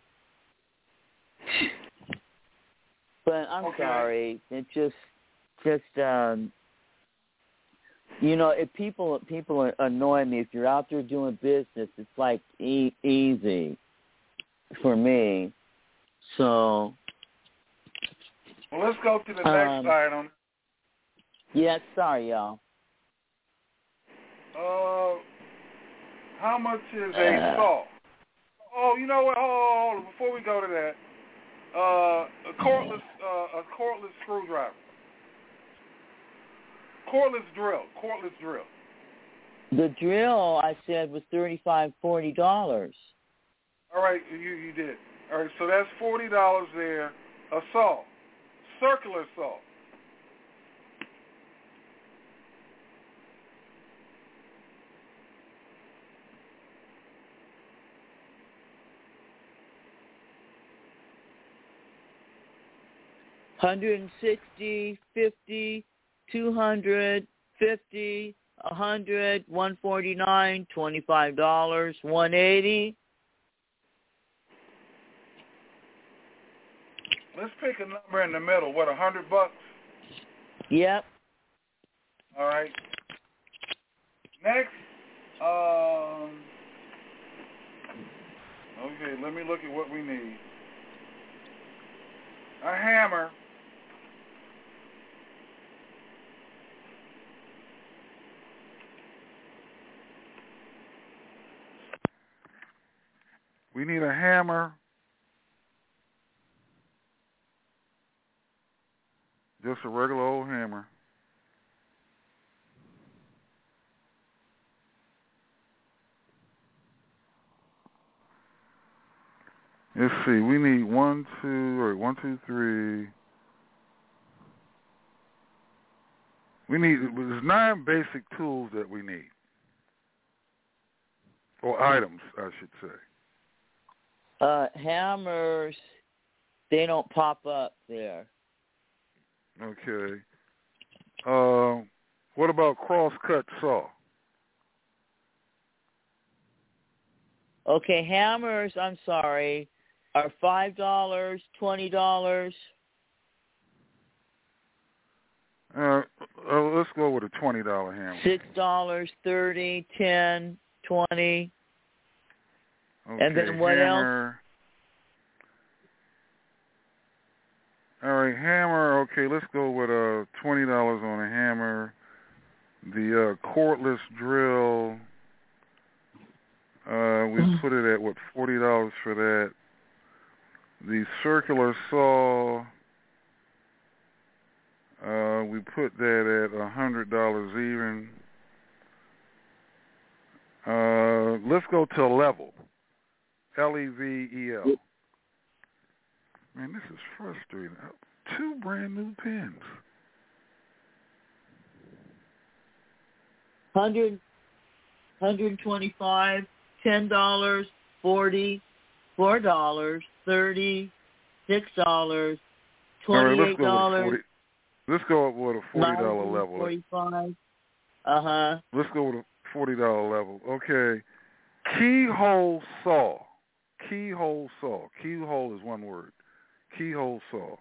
But I'm sorry. It just if people annoy me. If you're out there doing business, it's like easy for me. So. Well, let's go to the next item. Yeah, sorry, y'all. How much is a saw? Oh, you know what? Hold on. Before we go to that, a cordless screwdriver, cordless drill. The drill I said was $35, $40. All right, you did. All right, so that's $40 there. A saw, circular saw. $160, $50, $200, $50, $100, $149, $25, $180. Let's pick a number in the middle. What, $100? Yep. All right. Next, okay, let me look at what we need. A hammer. We need a hammer. Just a regular old hammer. Let's see. We need 1, 2, 3. There's 9 basic tools that we need. Or items, I should say. Hammers, they don't pop up there. Okay. What about cross-cut saw? Okay, hammers, I'm sorry, are $5, $20. Let's go with a $20 hammer. $6, $30, $10, $20. Okay, and then what hammer. else? All right, hammer. Okay, let's go with $20 on a hammer. The cordless drill. We put it at what, $40 for that. The circular saw. We put that at $100 even. Let's go to level. Level. Man, this is frustrating. 2 brand new pens. $125, $10, $40, $4, $30, $6, $28. Let's go with a $40 level. $45. Let's go with a $40 level. Okay. Keyhole saw. Keyhole saw. Keyhole is one word. Keyhole saw.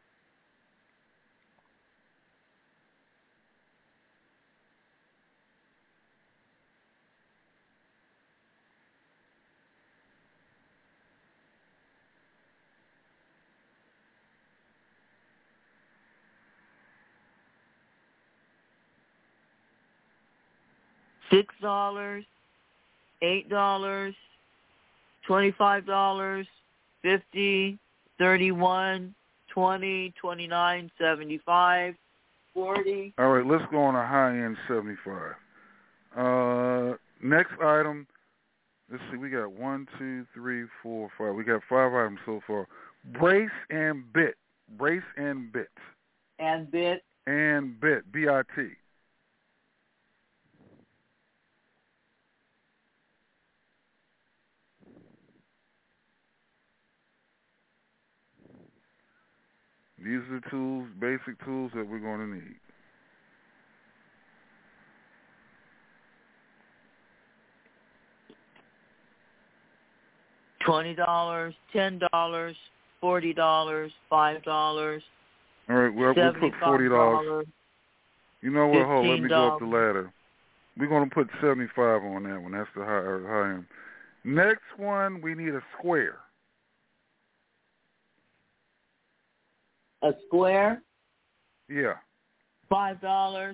$6, $8, $25, $50, $31, $20, $29, $75, $40. All right, let's go on a high-end $75. Next item, let's see, we got 1, 2, 3, 4, 5. We got 5 items so far. Brace and bit. Brace and bit. And bit. And bit. B-I-T. These are the tools, basic tools that we're going to need. $20, $10, $40, $5. All right, we'll put $40. You know what? Hold on, let me go up the ladder. We're going to put 75 on that one. That's the high end. Next one, we need a square. A square? Yeah. $5.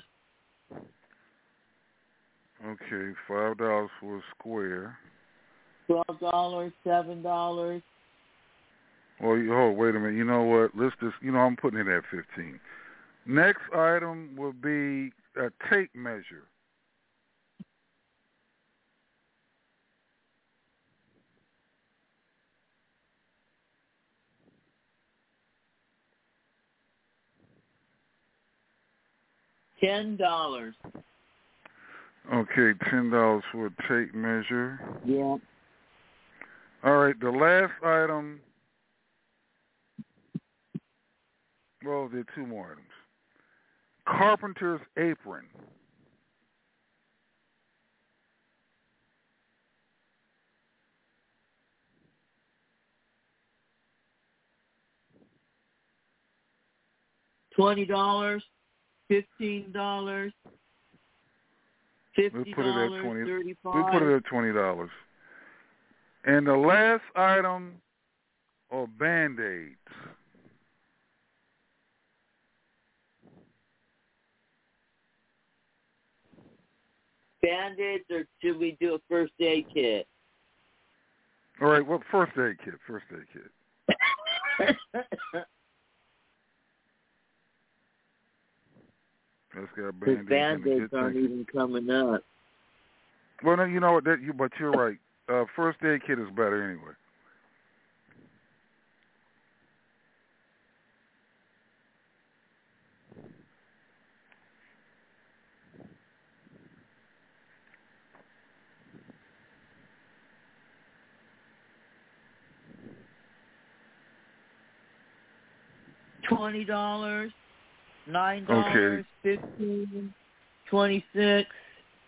Okay, $5 for a square. $12, $7. Well, wait a minute. You know what? Let's just, I'm putting it at 15. Next item will be a tape measure. $10. Okay, $10 for a tape measure. Yeah. All right, the last item. Well, there are 2 more items. Carpenter's apron. $20, $15, $50, We'll put it at 20. $35. We'll put it at $20. And the last item are Band-Aids. Band-Aids, or should we do a first aid kit? All right, well, first aid kit. Let's get Band-Aids. Band-Aids aren't even coming up. Well, no, you know what? But you're right. First aid kit is better anyway. $20, $9, $15, $26.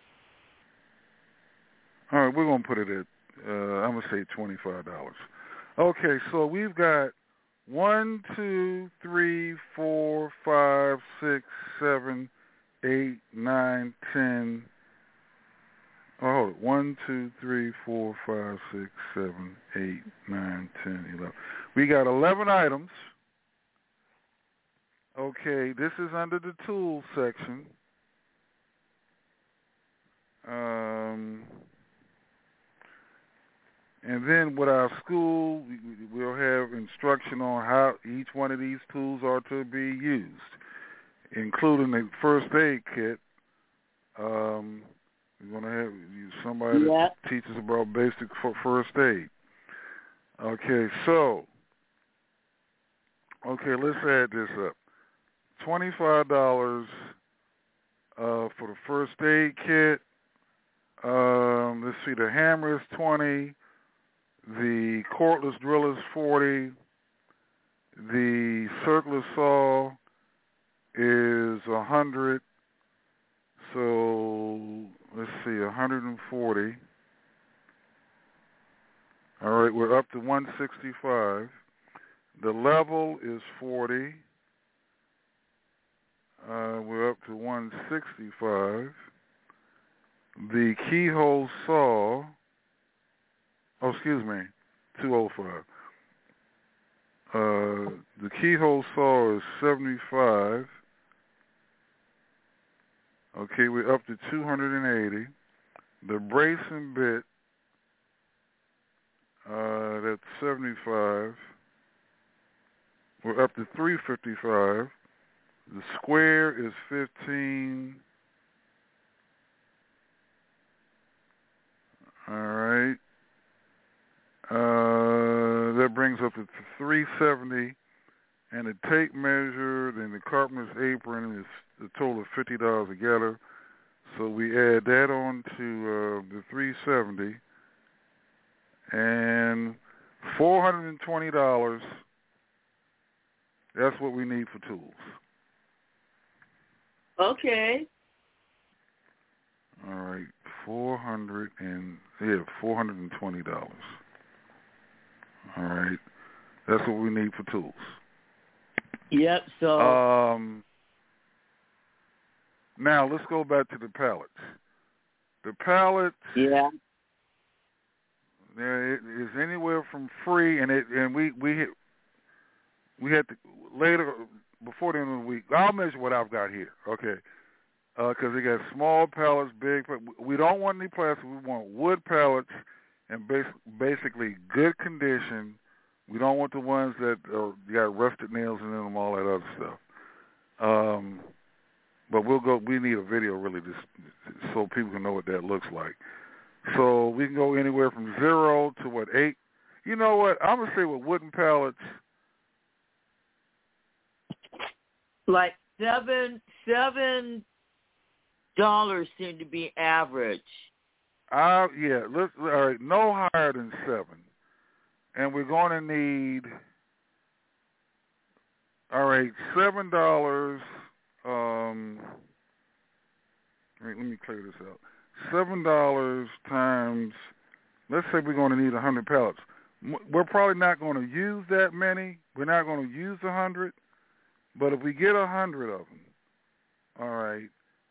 All right, we're going to put it at, I'm going to say $25. Okay, so we've got 1, 2, 3, 4, 5, 6, 7, 8, 9, 10. Oh, hold it. 1, 2, 3, 4, 5, 6, 7, 8, 9, 10, 11. We got 11 items. Okay, this is under the tools section. And then with our school, we'll have instruction on how each one of these tools are to be used, including the first aid kit. We're going to have somebody that teaches about basic first aid. Okay, so, let's add this up. $25 for the first aid kit. Let's see, the hammer is $20. The cordless drill is $40. The circular saw is $100. So let's see, $140. All right, we're up to $165. The level is $40. We're up to $165. The keyhole saw, $205. The keyhole saw is $75. Okay, we're up to $280. The bracing bit, that's $75. We're up to $355. The square is $15. All right. That brings up to $370, and the tape measure and the carpenter's apron is a total of $50 together. So we add that on to the $370, and $420. That's what we need for tools. Okay. All right, $420. All right, that's what we need for tools. Yep. So now let's go back to the pallets. The pallets. Yeah. There is anywhere from free, and we had to later before the end of the week. I'll measure what I've got here. Okay. Because they got small pallets, big. We don't want any plastic. We want wood pallets and basically good condition. We don't want the ones that got rusted nails in them, all that other stuff. But we need a video really just so people can know what that looks like. So we can go anywhere from 0 to 8. You know what? I'm going to say with wooden pallets. Like $7 seem to be average. All right, no higher than 7. And we're going to need, all right, $7. Let me clear this out. $7 times, let's say we're going to need 100 pallets. We're probably not going to use that many. We're not going to use 100. But if we get 100 of them, all right,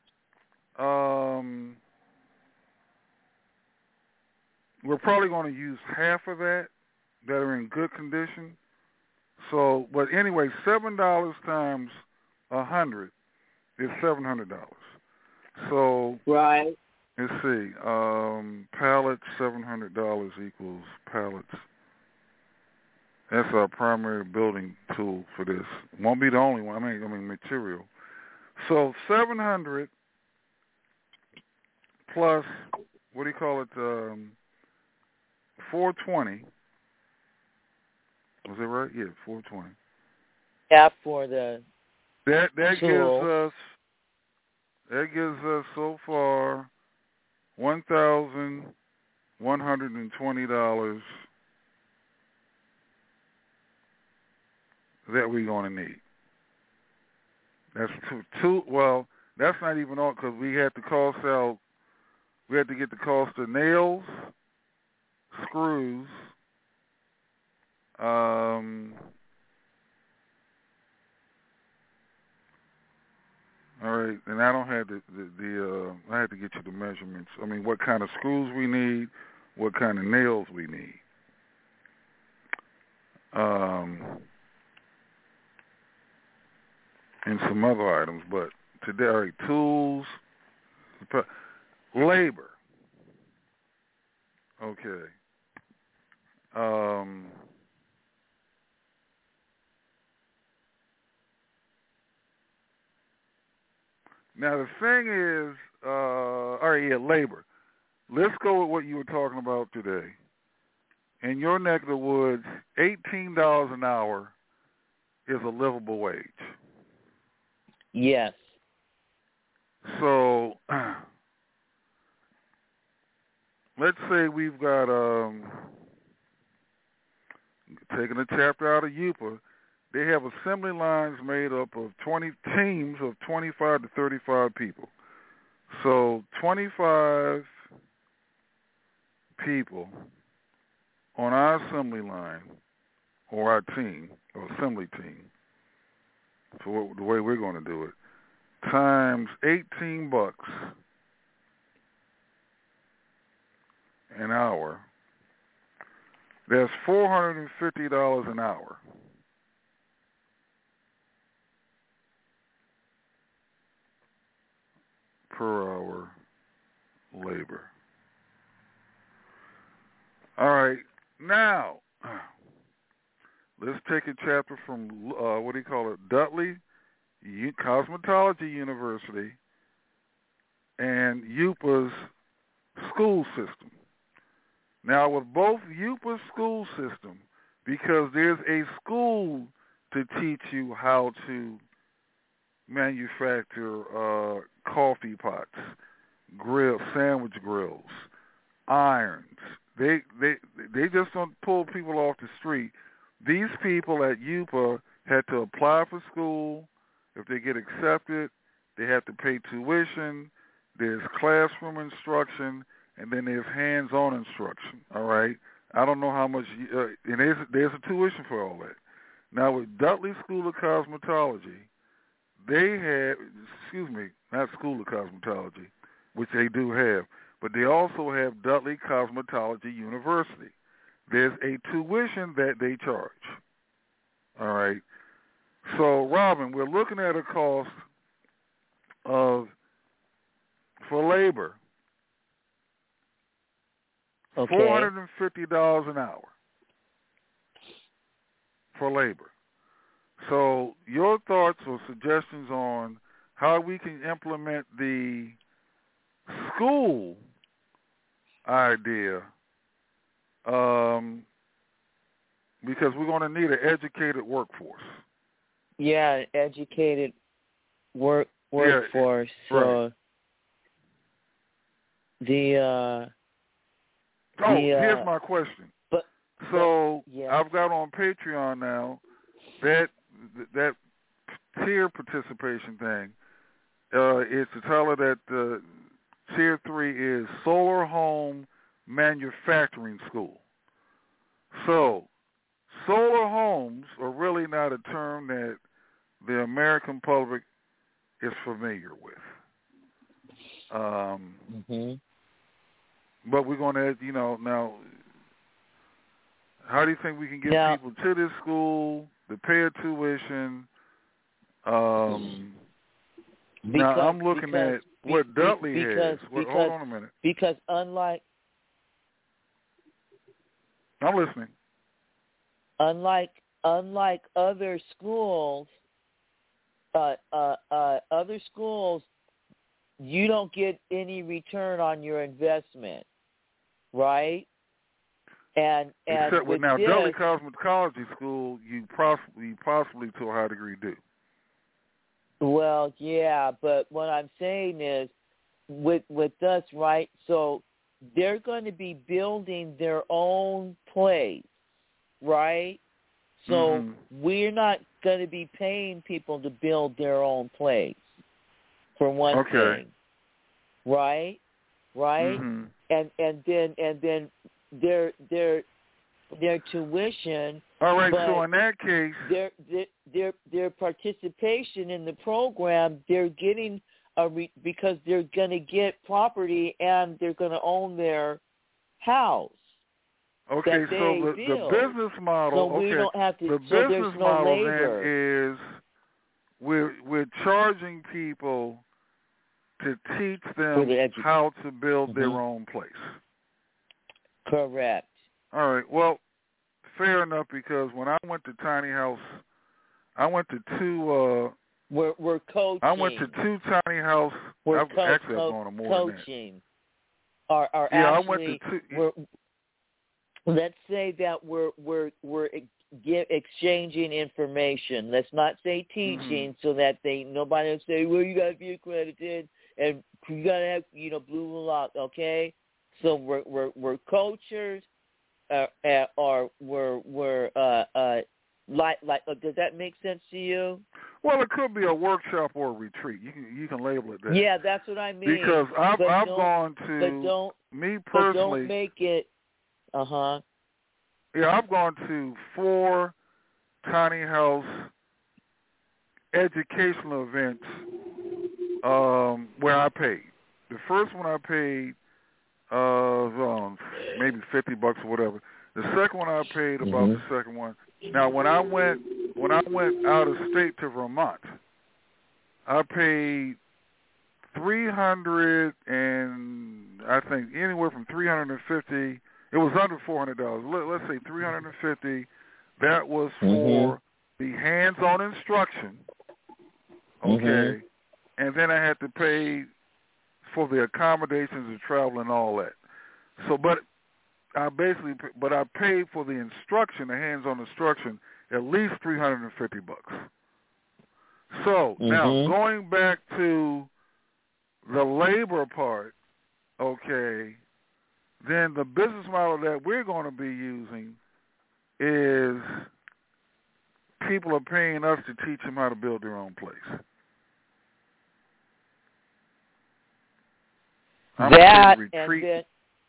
we're probably going to use half of that are in good condition. So, but anyway, $7 times 100 is $700. So, right. Let's see. Pallets, $700 equals pallets. That's our primary building tool for this. Won't be the only one. I mean material. So 700 plus, what do you call it? 420. Was it right? Yeah, 420. Yeah, for the that tool. gives us so far $1,120 that we're going to need. That's two. Well, that's not even all because we had to cost out. We had to get the cost of nails, screws, All right, and I don't have I had to get you the measurements. I mean, what kind of screws we need, what kind of nails we need. And some other items, but today, all right, tools, labor. Okay. Now the thing is, all right, yeah, labor. Let's go with what you were talking about today. In your neck of the woods, $18 an hour is a livable wage. Yes. So let's say we've got taking a chapter out of UPA. They have assembly lines made up of 20 teams of 25 to 35 people. So 25 people on our assembly line, or our team, or assembly team, for the way we're going to do it, times $18 an hour, that's $450 an hour. Per hour labor. All right, now let's take a chapter from Dudley Cosmetology University and UPA's school system. Now, with both UPA's school system, because there's a school to teach you how to manufacture coffee pots, sandwich grills, irons. They just don't pull people off the street. These people at UPA had to apply for school. If they get accepted, they have to pay tuition. There's classroom instruction, and then there's hands-on instruction. All right. I don't know how much, and there's a tuition for all that. Now with Dudley School of Cosmetology, they have, not School of Cosmetology, which they do have, but they also have Dudley Cosmetology University. There's a tuition that they charge. All right. So, Robin, we're looking at a cost for labor, okay, $450 an hour for labor. So your thoughts or suggestions on how we can implement the school idea, because we're going to need an educated workforce. Yeah, educated workforce. Yeah, right. Here's my question. I've got on Patreon now that tier participation thing. It's to tell her that Tier 3 is Solar Home Manufacturing School. So, solar homes are really not a term that the American public is familiar with. But we're going to, now, how do you think we can get people to this school, to pay a tuition? Now, I'm looking at what Dudley has. Hold on a minute. Because unlike... I'm listening. Unlike other schools, you don't get any return on your investment, right? And except with now Dudley Cosmetology School, you possibly to a high degree do. Well, yeah, but what I'm saying is, with us, right? So they're going to be building their own place, right? So we're not going to be paying people to build their own place, for one thing, right? And then they're their tuition. All right, but so in that case, their participation in the program, they're getting because they're going to get property and they're going to own their house. Okay, so the business model. So we don't have to. The so business there's no model labor. then is we're charging people to teach them how to build their own place. Correct. All right. Well, fair enough, because when I went to Tiny House, I went to two. We're coaching. I went to two Tiny House. I've gone to more coaching. Than that. Yeah, I went to two. Let's say that we're exchanging information. Let's not say teaching, so that nobody will say, well, you got to be accredited and you got to have blue lock. Okay, so we're coaches, or we're does that make sense to you? Well, it could be a workshop or a retreat. You can label it that. Yeah, that's what I mean. Because I've gone to me personally. But don't make it. Yeah, I've gone to 4 Tiny House educational events where I paid. The first one I paid maybe $50 or whatever. The second one I paid about the second one. Now when I went out of state to Vermont, I paid $300 and I think anywhere from $350. It was under $400. Let's say $350. That was for the hands-on instruction. Okay, and then I had to pay for the accommodations and travel and all that. So, but I paid for the instruction, the hands-on instruction, at least $350. So now going back to the labor part, okay. Then the business model that we're going to be using is people are paying us to teach them how to build their own place. That retreat, and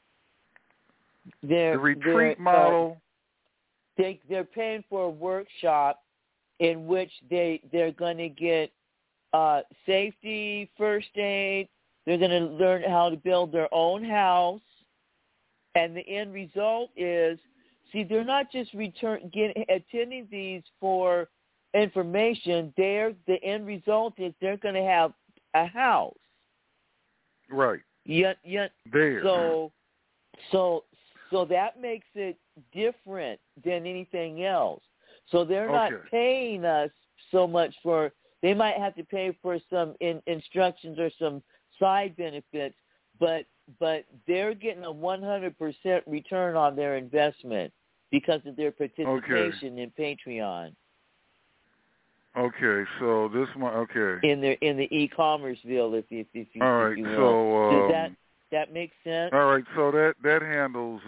the retreat model. They're paying for a workshop in which they're going to get safety, first aid. They're going to learn how to build their own house. And the end result is, they're not just attending these for information. The end result is they're going to have a house. Right. There. So that makes it different than anything else. So they're not paying us so much for. They might have to pay for some instructions or some side benefits, but they're getting a 100% return on their investment because of their participation in Patreon. Okay, so this one, in the e-commerce bill, if you all right, if you will. So does that make sense? All right, so that handles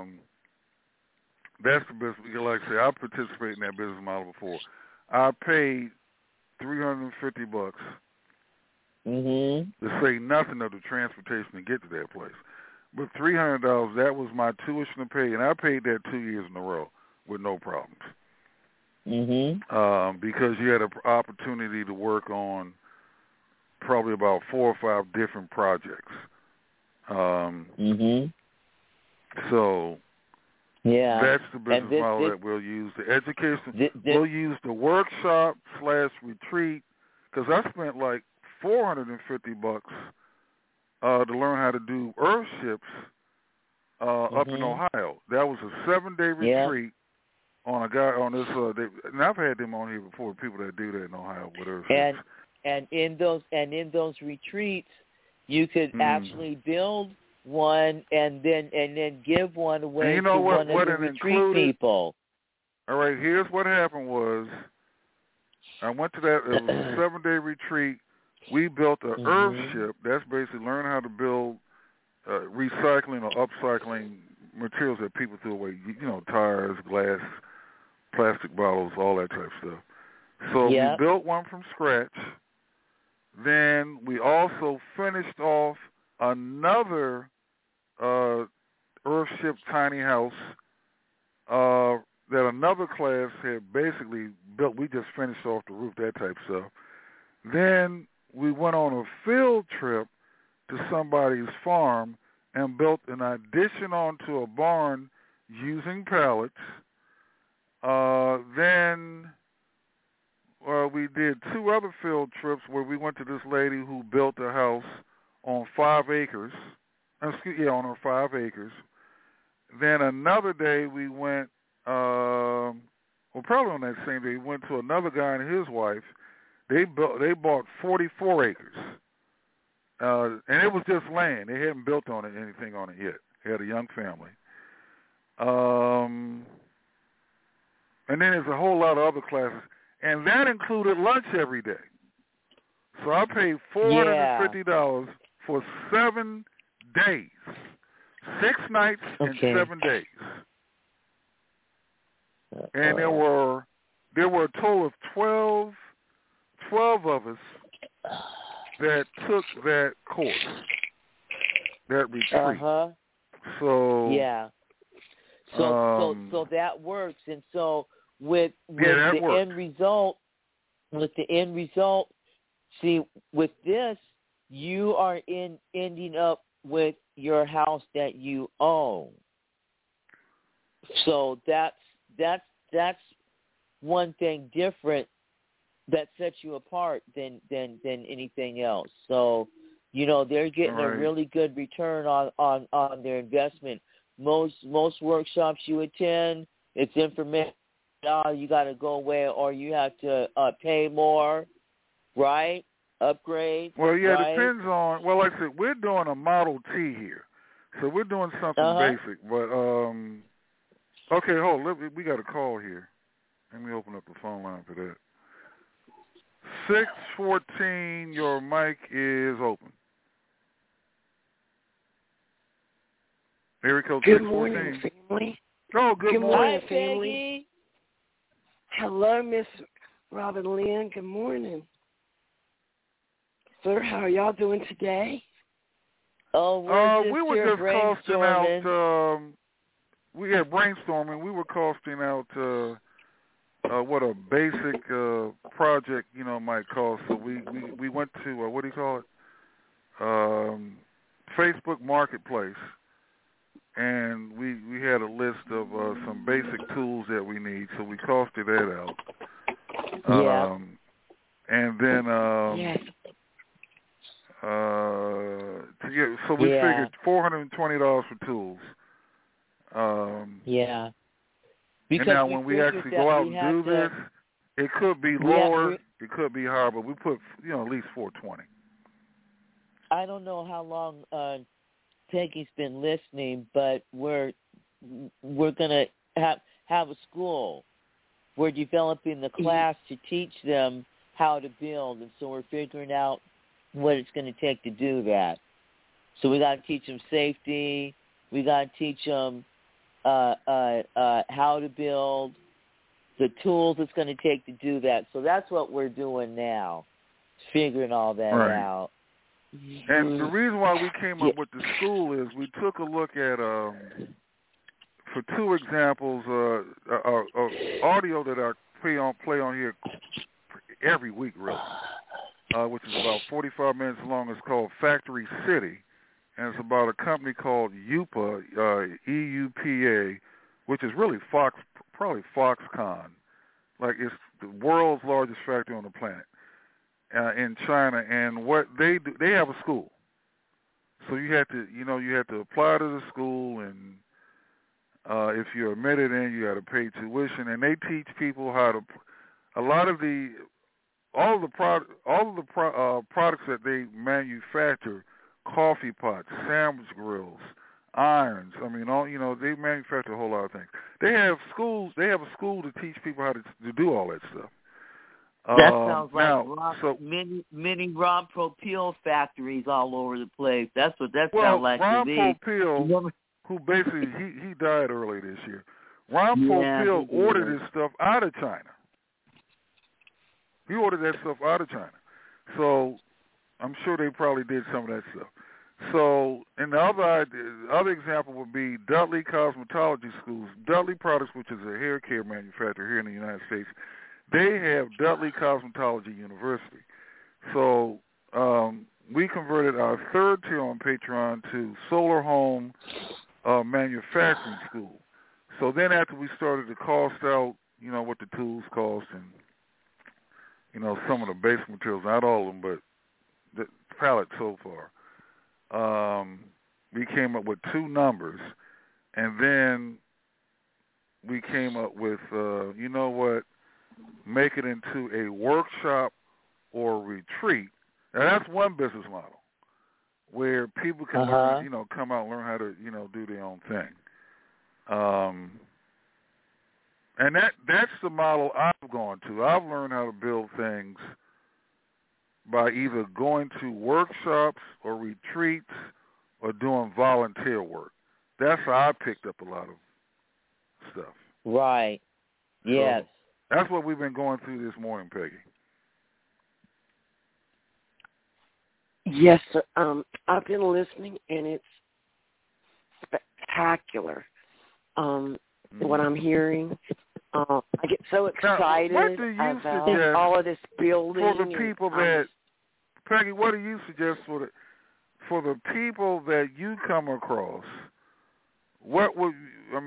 that's the business. Like I say, I participated in that business model before. I paid $350. To say nothing of the transportation to get to that place. But $300, that was my tuition to pay, and I paid that 2 years in a row with no problems. Because you had an opportunity to work on probably about 4 or 5 different projects. So that's the business model that we'll use. The education, we'll use the workshop / retreat, because I spent like $450 to learn how to do earthships up in Ohio. That was a 7-day retreat on a guy on this. And I've had them on here before. People that do that in Ohio with earthships. And in those retreats, you could actually build one and then give one away to one of the retreat people. All right. Here's what happened was I went to that. It was a 7-day retreat. We built an earthship. That's basically learning how to build recycling or upcycling materials that people threw away. Tires, glass, plastic bottles, all that type of stuff. So we built one from scratch. Then we also finished off another earthship tiny house that another class had basically built. We just finished off the roof, that type of stuff. Then we went on a field trip to somebody's farm and built an addition onto a barn using pallets. Then we did 2 other field trips where we went to this lady who built a house on 5 acres. On her 5 acres. Then another day we went, probably on that same day, we went to another guy and his wife. They bought 44 acres. And it was just land. They hadn't built on it, anything on it yet. They had a young family. And then there's a whole lot of other classes. And that included lunch every day. So I paid $450 for 7 days. 6 nights and 7 days. And there were a total of 12 of us that took that course, that retreat. So so that works, and so with the end result, see, with this, you are ending up with your house that you own. So that's one thing different that sets you apart than anything else. So, they're getting a really good return on their investment. Most workshops you attend, it's information. You got to go away, or you have to pay more, right? Upgrade. Well, yeah, right? It depends on. Well, like I said, we're doing a Model T here, so we're doing something basic. But okay, hold on. We got a call here. Let me open up the phone line for that. 614, your mic is open. Area code 614. Good morning, family. Oh, good morning, family. Hello, Miss Robin Lynn. Good morning. Sir, how are y'all doing today? We were just costing out. We had brainstorming. We were costing out what a basic project, might cost. So we went to what do you call it? Facebook Marketplace, and we had a list of some basic tools that we need. So we costed that out. And then so we figured $420 for tools. Because and now when we actually go out and do this, it could be lower, it could be higher, but we put at least $420. I don't know how long Peggy's been listening, but we're gonna have a school. We're developing the class to teach them how to build, and so we're figuring out what it's going to take to do that. So we got to teach them safety. We got to teach them how to build, the tools it's going to take to do that. So that's what we're doing now, figuring all that out. And the reason why we came up with the school is we took a look at, for 2 examples, audio that I play on here every week, really, which is about 45 minutes long. It's called Factory City, and it's about a company called EUPA, EUPA, which is really probably Foxconn. Like, it's the world's largest factory on the planet in China. And what they do, they have a school. So you have to apply to the school, and if you're admitted in, you got to pay tuition. And they teach people how to. All of the products that they manufacture, coffee pots, sandwich grills, irons. I mean, they manufacture a whole lot of things. They have schools. They have a school to teach people how to do all that stuff. That sounds like mini Ron Popeil factories all over the place. That's what that sounds like to me. Ron Popeil, who basically he died early this year. Ron Popeil ordered his stuff out of China. He ordered that stuff out of China. So I'm sure they probably did some of that stuff. So, and the other example would be Dudley Cosmetology Schools. Dudley Products, which is a hair care manufacturer here in the United States, they have Dudley Cosmetology University. So we converted our third tier on Patreon to Solar Home Manufacturing School. So then after we started to cost out, what the tools cost and, some of the basic materials, not all of them, but the palette so far, we came up with two numbers, and then we came up with, make it into a workshop or retreat. Now, that's one business model where people can, learn, come out and learn how to, do their own thing. And that's the model I've gone to. I've learned how to build things by either going to workshops or retreats or doing volunteer work. That's how I picked up a lot of stuff. Right. Yes. So that's what we've been going through this morning, Peggy. Yes, sir. I've been listening, and it's spectacular. What I'm hearing, I get so excited about all of this building. For the people that, Peggy, what do you suggest for the people that you come across? What would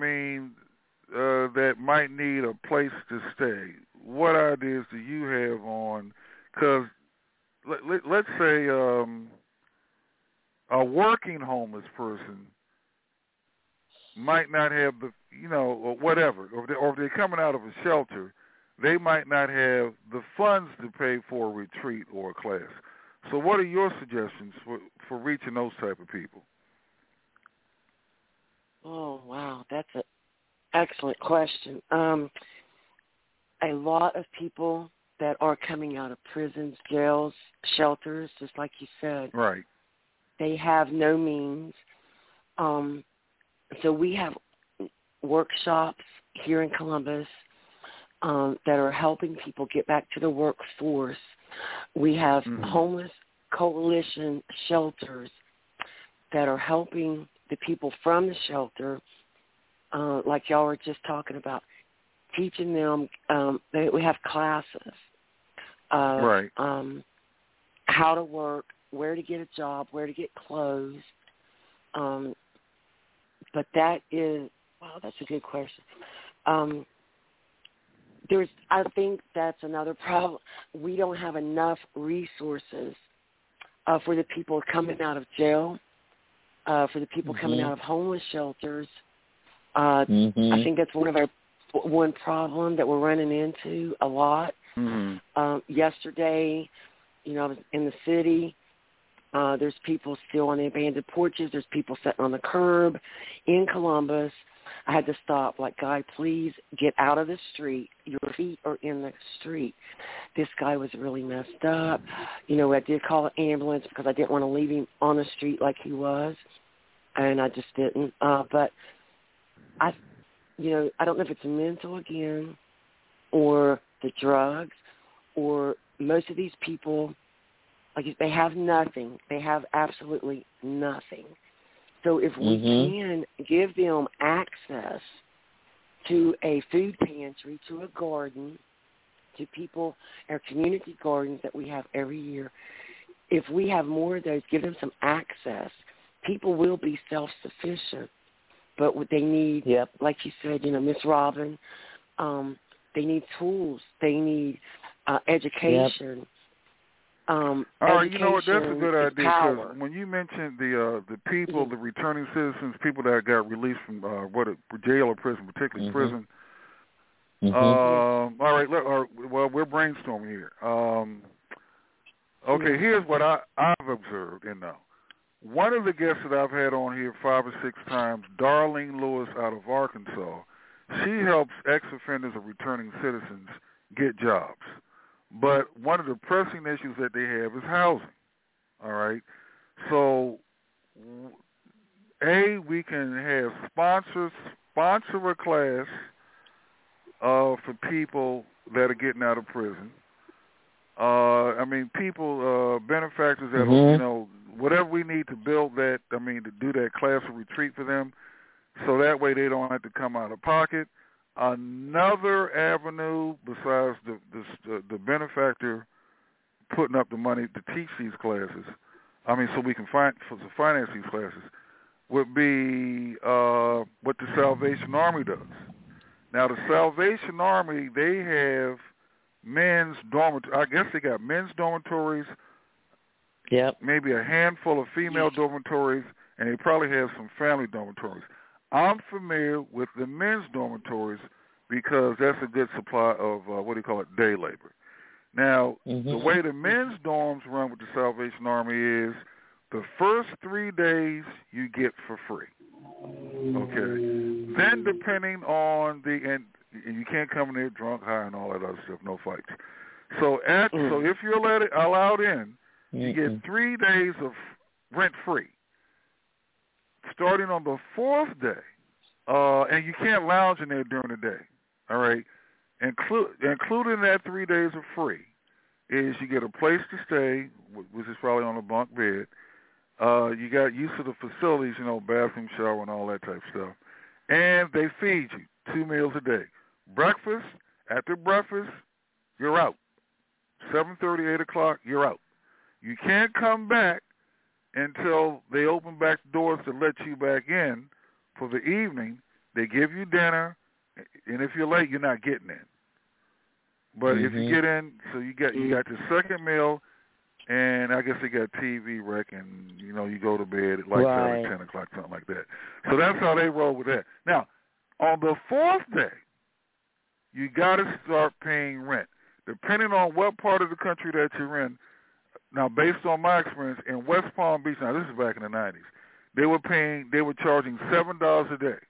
that might need a place to stay? What ideas do you have on? Because let's say a working homeless person might not have the, or whatever, or if they're coming out of a shelter, they might not have the funds to pay for a retreat or a class. So what are your suggestions for reaching those type of people? Oh, wow. That's an excellent question. A lot of people that are coming out of prisons, jails, shelters, just like you said. Right. They have no means. So we have workshops here in Columbus that are helping people get back to the workforce. We have homeless coalition shelters that are helping the people from the shelter, like y'all were just talking about, teaching them. We have classes of how to work, where to get a job, where to get clothes. But that is, that's a good question. I think that's another problem. We don't have enough resources for the people coming out of jail, for the people coming out of homeless shelters. I think that's one problem that we're running into a lot. Yesterday, I was in the city. There's people still on the abandoned porches. There's people sitting on the curb in Columbus. I had to stop, like, guy, please get out of the street. Your feet are in the street. This guy was really messed up. I did call an ambulance because I didn't want to leave him on the street like he was, and I just didn't. But I don't know if it's mental again or the drugs or most of these people, like, they have nothing. They have absolutely nothing. So if we can give them access to a food pantry, to a garden, to people, our community gardens that we have every year, if we have more of those, give them some access, people will be self-sufficient. But what they need, like you said, Miss Robin, they need tools. They need education. All right, you know what? That's a good idea, because when you mentioned the people, the returning citizens, people that got released from jail or prison, particularly prison. All right, well, we're brainstorming here. Okay, here's what I've observed and know. One of the guests that I've had on here 5 or 6 times, Darlene Lewis out of Arkansas, she helps ex-offenders or returning citizens get jobs. But one of the pressing issues that they have is housing, all right? So, we can have sponsor a class for people that are getting out of prison. People, benefactors that whatever we need to build that, to do that class of retreat for them, so that way they don't have to come out of pocket. Another avenue besides the benefactor putting up the money to teach these classes, so we can finance these classes, would be what the Salvation Army does. Now, the Salvation Army, they have men's dormitories. I guess they got men's dormitories, maybe a handful of female dormitories, and they probably have some family dormitories. I'm familiar with the men's dormitories because that's a good supply of, day labor. Now, the way the men's dorms run with the Salvation Army is the first 3 days you get for free. Okay. Then depending on and you can't come in there drunk, high, and all that other stuff, no fights. So if you're allowed in, you get 3 days of rent free. Starting on the 4th day, and you can't lounge in there during the day. All right. Including that 3 days of free is you get a place to stay, which is probably on a bunk bed. You got use of the facilities, bathroom, shower, and all that type of stuff. And they feed you 2 meals a day. Breakfast, after breakfast, you're out. 7:30, 8 o'clock, you're out. You can't come back until they open back the doors to let you back in for the evening. They give you dinner, and if you're late, you're not getting in. But if you get in, so you got your second meal, and I guess they got TV rec, and you go to bed at like 7, 10 o'clock, something like that. So that's how they roll with that. Now, on the 4th day, you got to start paying rent, depending on what part of the country that you're in. Now, based on my experience in West Palm Beach, now this is back in the 90s, they were charging $7 a day.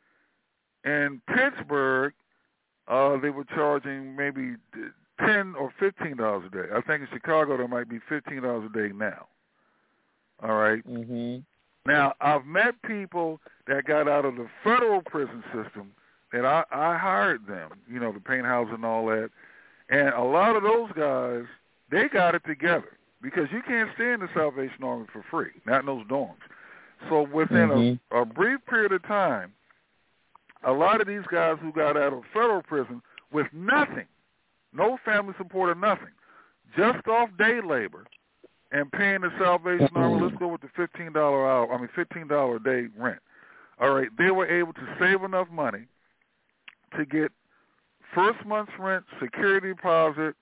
In Pittsburgh, they were charging maybe $10 or $15 a day. I think in Chicago there might be $15 a day now. All right. Now, I've met people that got out of the federal prison system, and I hired them, the paint house and all that. And a lot of those guys, they got it together because you can't stay in the Salvation Army for free, not in those dorms. So within a brief period of time, a lot of these guys who got out of federal prison with nothing, no family support or nothing, just off day labor and paying the Salvation Army, let's go with the $15 a day rent. All right, they were able to save enough money to get first month's rent, security deposit,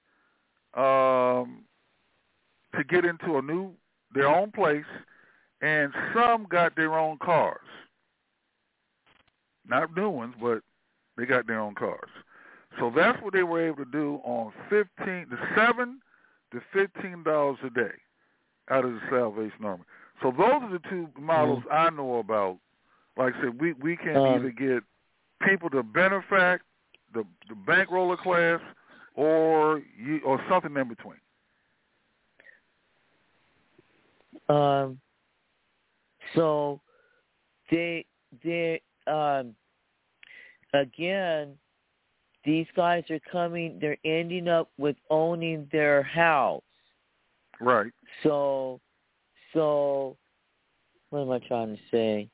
to get into their own place, and some got their own cars. Not new ones, but they got their own cars. So that's what they were able to do on $7 to $15 a day out of the Salvation Army. So those are the two models I know about. Like I said, we can either get people to benefact, the bankroller class, or something in between. So they again, these guys are coming. They're ending up with owning their house. Right. So what am I trying to say?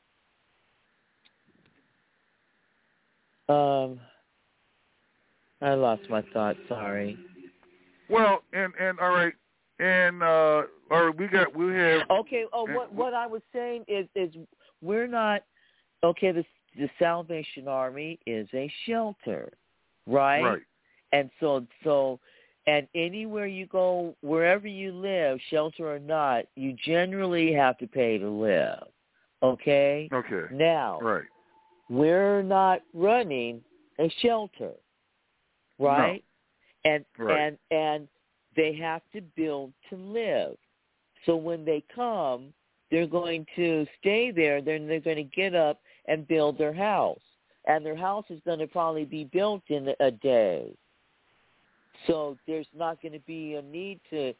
I lost my thought. Sorry. Well, and all right, and all right, we have. Okay. What I was saying is we're not okay. The Salvation Army is a shelter, right? Right. And so, and anywhere you go, wherever you live, shelter or not, you generally have to pay to live. Okay. Okay. Now. Right. We're not running a shelter, right? No. And they have to build to live. So when they come, they're going to stay there. Then they're going to get up and build their house, and their house is going to probably be built in a day. So there's not going to be a need to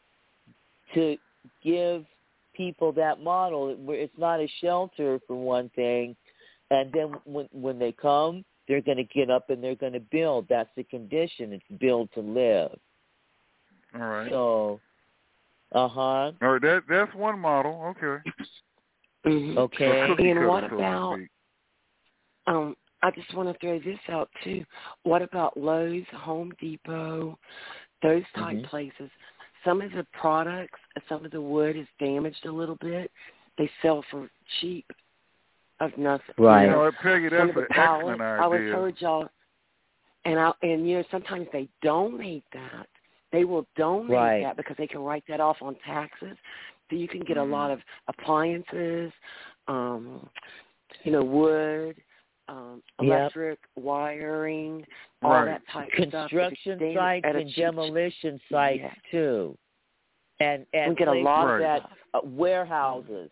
give people that model. It's not a shelter for one thing. And then when they come, they're going to get up and they're going to build. That's the condition. It's build to live. All right. So Uh-huh. All right, that's one model. Okay. Mm-hmm. Okay. And what about, I just want to throw this out too. What about Lowe's, Home Depot, those type places? Some of the products, some of the wood is damaged a little bit. They sell for cheap of nothing. Right. You know, Peggy, that's an excellent idea. I was heard y'all, and you know, sometimes they donate that. They will donate that because they can write that off on taxes. So you can get a lot of appliances, you know, wood, electric, wiring, all that type of stuff. Construction sites and demolition sites too. And we get a lot of that warehouses.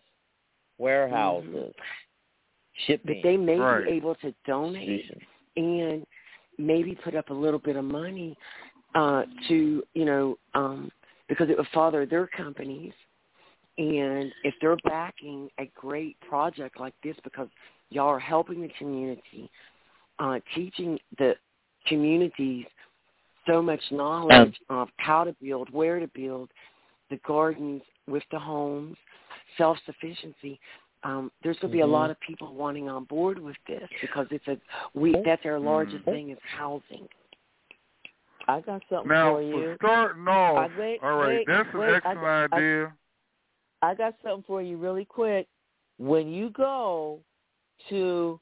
Shipping. But they may be able to donate and maybe put up a little bit of money to, you know, because it would father their companies. And if they're backing a great project like this because y'all are helping the community, teaching the communities so much knowledge of how to build, where to build, the gardens with the homes, self-sufficiency, there's going to be a lot of people wanting on board with this because that's our largest thing is housing. I got something for you. For starting off, that's an excellent idea. I got something for you really quick. When you go to,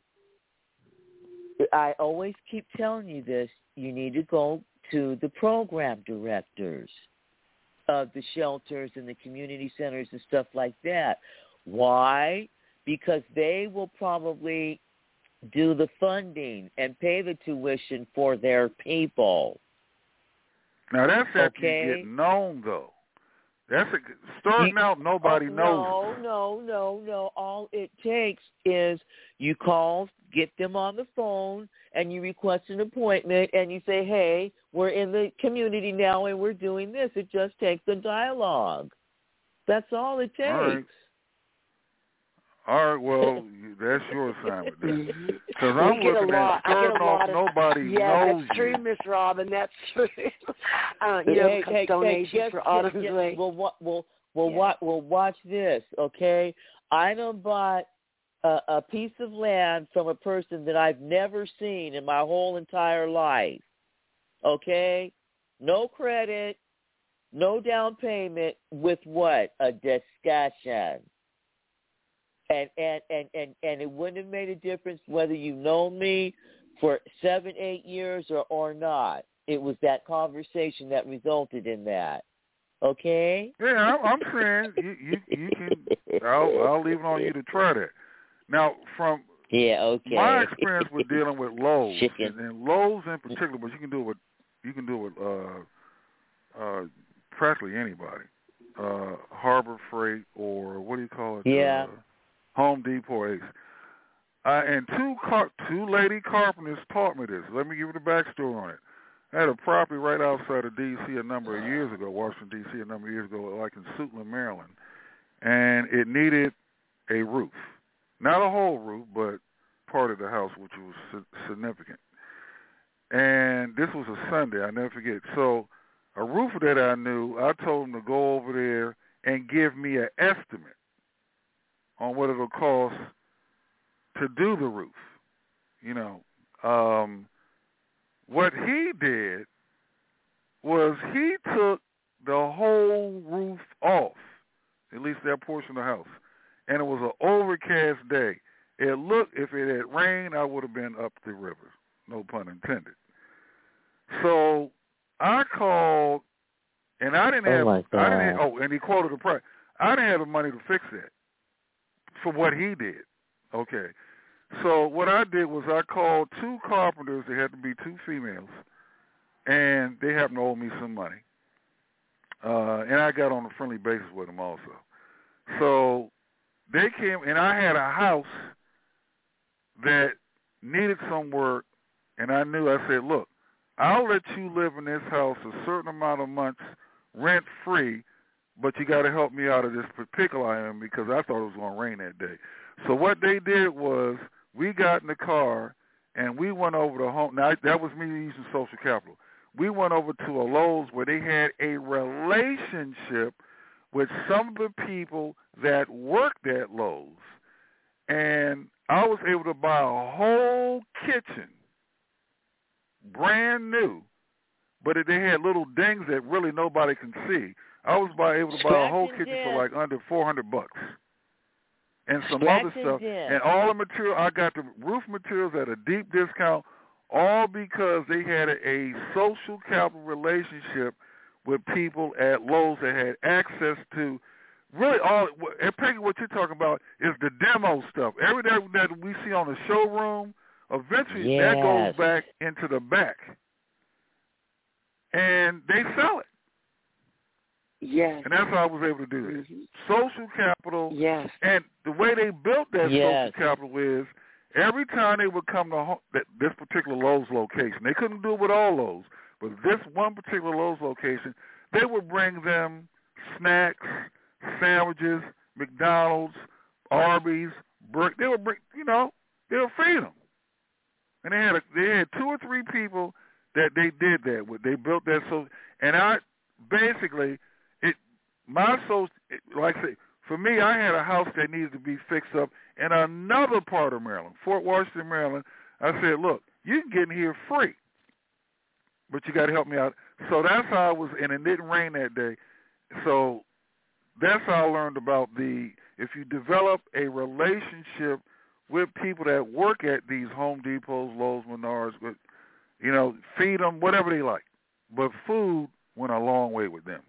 I always keep telling you this, you need to go to the program directors of the shelters and the community centers and stuff like that. Why? Because they will probably do the funding and pay the tuition for their people. Now, that's after you get known, though. That's starting out, nobody knows. No. All it takes is you call, get them on the phone, and you request an appointment, and you say, hey, we're in the community now, and we're doing this. It just takes a dialogue. That's all it takes. All right, well, that's your assignment then. Because I'm looking at starting off, nobody knows that's true, Miss Robin. That's true. Because donations for autumn's watch this, okay? I done bought a piece of land from a person that I've never seen in my whole entire life, okay? No credit, no down payment, with what? A discussion. And it wouldn't have made a difference whether you know me for 7-8 years or not. It was that conversation that resulted in that. Okay? Yeah, I'm saying you can. I'll leave it on you to try that. Now, from my experience with dealing with Lowe's, and Lowe's in particular, but you can do it with practically anybody, Harbor Freight or what do you call it? Yeah. Home Depot Ace. And two lady carpenters taught me this. Let me give you the backstory on it. I had a property right outside of D.C. a number of years ago, Washington, D.C. a number of years ago, like in Suitland, Maryland. And it needed a roof. Not a whole roof, but part of the house, which was significant. And this was a Sunday, I'll never forget. So a roofer that I knew, I told him to go over there and give me an estimate on what it'll cost to do the roof. You know, what he did was he took the whole roof off, at least that portion of the house, and it was an overcast day. It looked, if it had rained, I would have been up the river, no pun intended. So I called, and I didn't have, and he quoted the price. I didn't have the money to fix that for what he did. Okay. So what I did was I called two carpenters. They had to be two females, and they happened to owe me some money. And I got on a friendly basis with them also. So they came, and I had a house that needed some work, and I said, look, I'll let you live in this house a certain amount of months rent-free, but you got to help me out of this particular item because I thought it was going to rain that day. So what they did was we got in the car and we went over to home. Now, that was me using social capital. We went over to a Lowe's where they had a relationship with some of the people that worked at Lowe's, and I was able to buy a whole kitchen, brand new, but they had little dings that really nobody can see. I was able to buy a whole kitchen for like under $400, and some other stuff, and all the material. I got the roof materials at a deep discount, all because they had a social capital relationship with people at Lowe's that had access to really all. And Peggy, what you're talking about is the demo stuff. Everything that we see on the showroom, eventually that goes back into the back, and they sell it. Yes. And that's how I was able to do it. Social capital. Yes. And the way they built that social capital is every time they would come to this particular Lowe's location, they couldn't do it with all Lowe's, but this one particular Lowe's location, they would bring them snacks, sandwiches, McDonald's, Arby's, they would bring, they would feed them. And they had 2 or 3 people that they did that with. They built that and I basically like I say, for me, I had a house that needed to be fixed up in another part of Maryland, Fort Washington, Maryland. I said, look, you can get in here free, but you got to help me out. So that's how I was, and it didn't rain that day. So that's how I learned about if you develop a relationship with people that work at these Home Depots, Lowe's, Menards, feed them whatever they like. But food went a long way with them.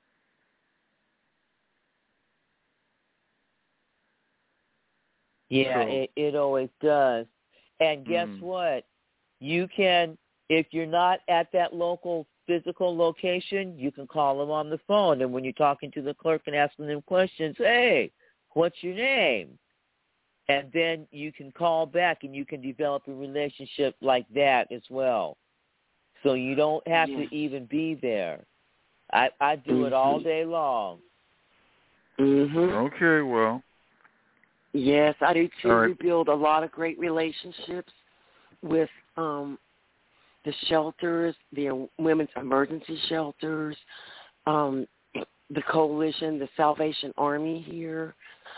Yeah, it always does. And guess what? You can, if you're not at that local physical location, you can call them on the phone. And when you're talking to the clerk and asking them questions, hey, what's your name? And then you can call back and you can develop a relationship like that as well. So you don't have to even be there. I do it all day long. Okay, well. Yes, I do too. Right. We build a lot of great relationships with the shelters, the women's emergency shelters, the coalition, the Salvation Army here.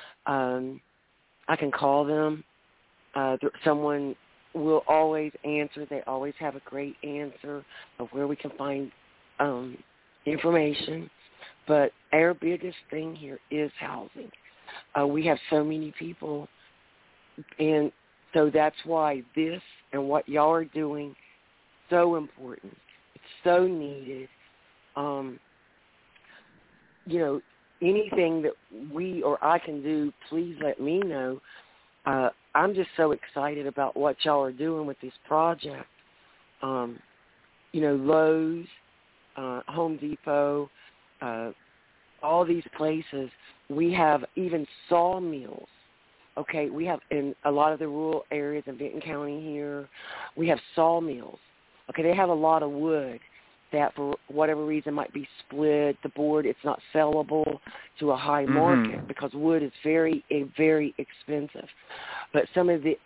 I can call them. Someone will always answer. They always have a great answer of where we can find information. But our biggest thing here is housing. We have so many people, and so that's why this and what y'all are doing so important. It's so needed. Anything that we or I can do, please let me know. I'm just so excited about what y'all are doing with this project. Lowe's, Home Depot, all these places. We have even sawmills. Okay, we have in a lot of the rural areas in Benton County here, we have sawmills. Okay, they have a lot of wood that for whatever reason might be split, the board, it's not sellable to a high market because wood is very, very expensive. But some of the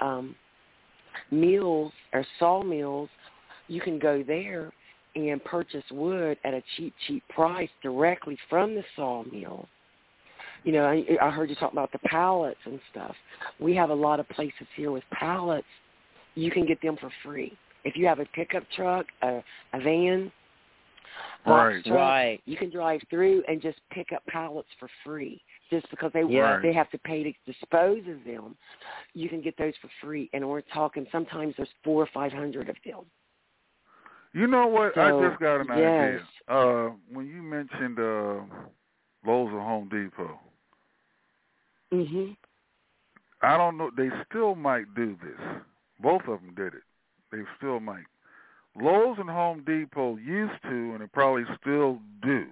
mills or sawmills, you can go there and purchase wood at a cheap price directly from the sawmill. I heard you talk about the pallets and stuff. We have a lot of places here with pallets. You can get them for free. If you have a pickup truck, a van, box truck, you can drive through and just pick up pallets for free. Just because they have to pay to dispose of them, you can get those for free. And we're talking sometimes there's 400 or 500 of them. You know what? So, I just got an idea. When you mentioned Lowe's or Home Depot, I don't know. They still might do this. Both of them did it. They still might. Lowe's and Home Depot used to, and they probably still do,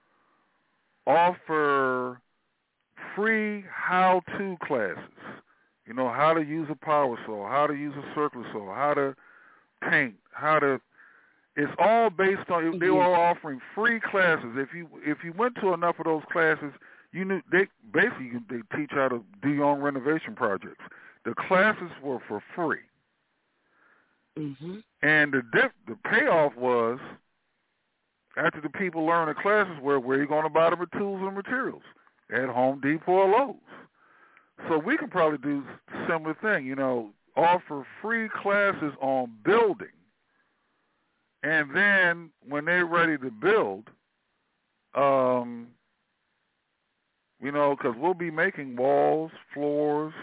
offer free how-to classes. How to use a power saw, how to use a circular saw, how to paint, it's all based on, they were offering free classes. If you went to enough of those classes, you knew they teach how to do your own renovation projects. The classes were for free. And the payoff was after the people learn the classes, where are you going to buy the tools and materials? At Home Depot or Lowe's. So we can probably do a similar thing, you know, offer free classes on building. And then when they're ready to build, you know, because we'll be making walls, floors,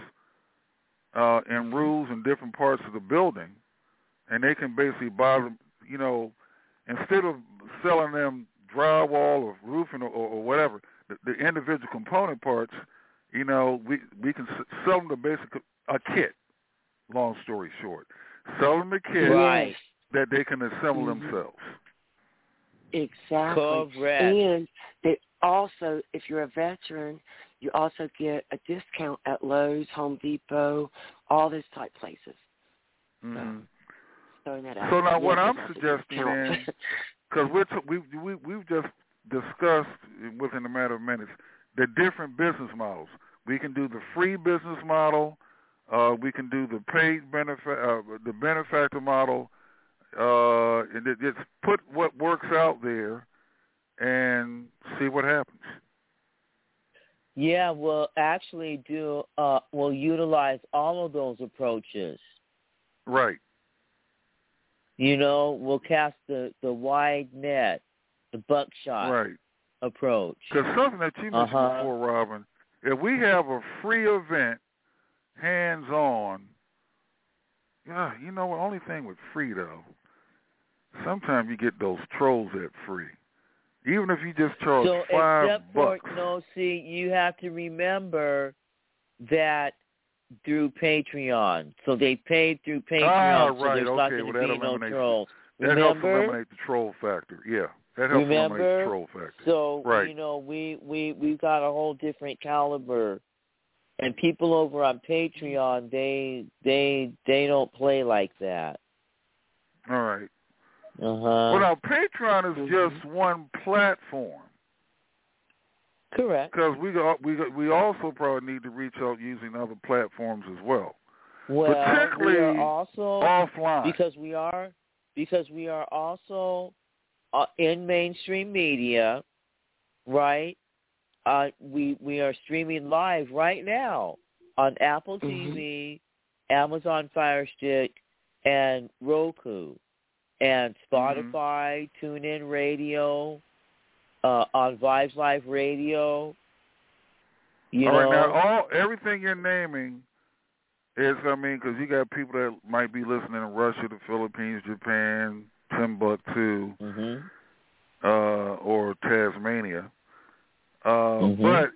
and roofs in different parts of the building. And they can basically buy them, you know, instead of selling them drywall or roofing or whatever, the individual component parts, you know, we can sell them a kit, long story short. Sell them a kit that they can assemble themselves. Exactly. Correct. And they also, if you're a veteran, you also get a discount at Lowe's, Home Depot, all those type places. Mm-hmm. So now what I'm suggesting is, because we've just discussed within a matter of minutes the different business models. We can do the free business model. We can do the paid the benefactor model. And just put what works out there and see what happens. Yeah, we'll actually we'll utilize all of those approaches. Right. You know, we'll cast the wide net, the buckshot approach. Because something that you mentioned before, Robin, if we have a free event, hands-on, yeah, you know, the only thing with free, though, sometimes you get those trolls at free. Even if you just charge $5. See, you have to remember that through Patreon. So they paid through Patreon, so there's not going to be no trolls. That helps eliminate the troll factor, yeah. That helps eliminate the troll factor. So, you know, we've got a whole different caliber. And people over on Patreon, they don't play like that. All right. Well, now, Patreon is just one platform. Correct. Because we also probably need to reach out using other platforms as well. Well, particularly we are also offline, because we are also in mainstream media, right? We are streaming live right now on Apple TV, Amazon Fire Stick, and Roku, and Spotify, TuneIn Radio, on Vibes Live Radio. You know, now everything you're naming is, I mean, because you got people that might be listening in Russia, the Philippines, Japan, Timbuktu, or Tasmania. But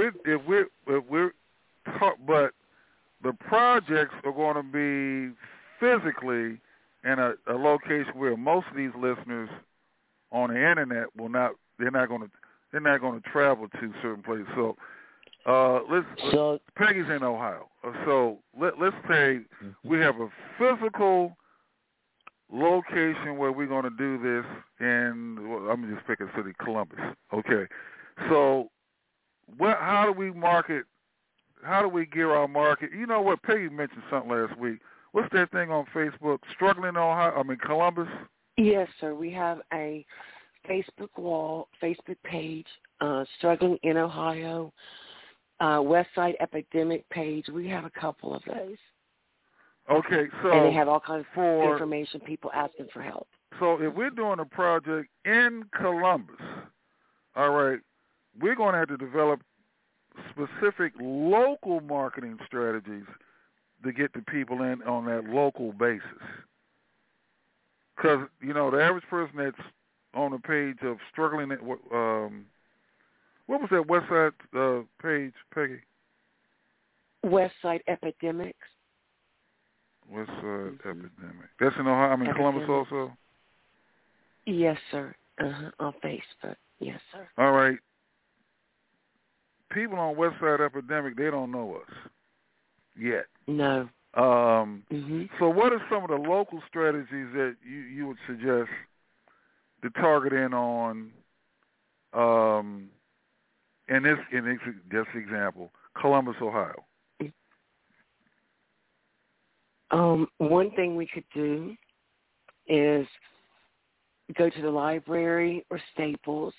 but the projects are going to be physically in a location where most of these listeners on the internet they're not going to travel to certain places. So Peggy's in Ohio. So let's say we have a physical location where we're going to do this in, I'm going to just pick a city, Columbus. Okay. So how do we market? How do we gear our market? You know what? Peggy mentioned something last week. What's that thing on Facebook? Struggling in Ohio? Columbus? Yes, sir. We have a Facebook page, Struggling in Ohio, Westside Epidemic page. We have a couple of those. Okay, so and they have all kinds of information, people asking for help. So if we're doing a project in Columbus, all right, we're going to have to develop specific local marketing strategies to get the people in on that local basis. Because, you know, the average person that's on a page of struggling, what was that Westside page, Peggy? Westside Epidemics. Westside Epidemic. That's in Ohio, Columbus also? Yes, sir. On Facebook. Yes, sir. All right. People on Westside Epidemic, they don't know us yet. No. So what are some of the local strategies that you would suggest to target in on, in this example, Columbus, Ohio? One thing we could do is go to the library or Staples,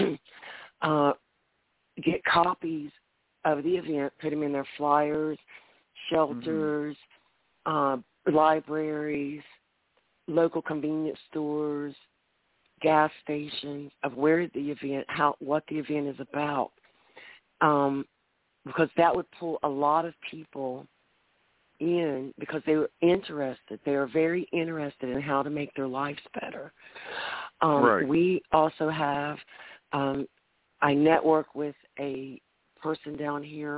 get copies of the event, put them in their flyers, shelters, libraries, local convenience stores, gas stations, of where the event, what the event is about, because that would pull a lot of people in because they were interested. They are very interested in how to make their lives better. Right. We also have, I network with a person down here.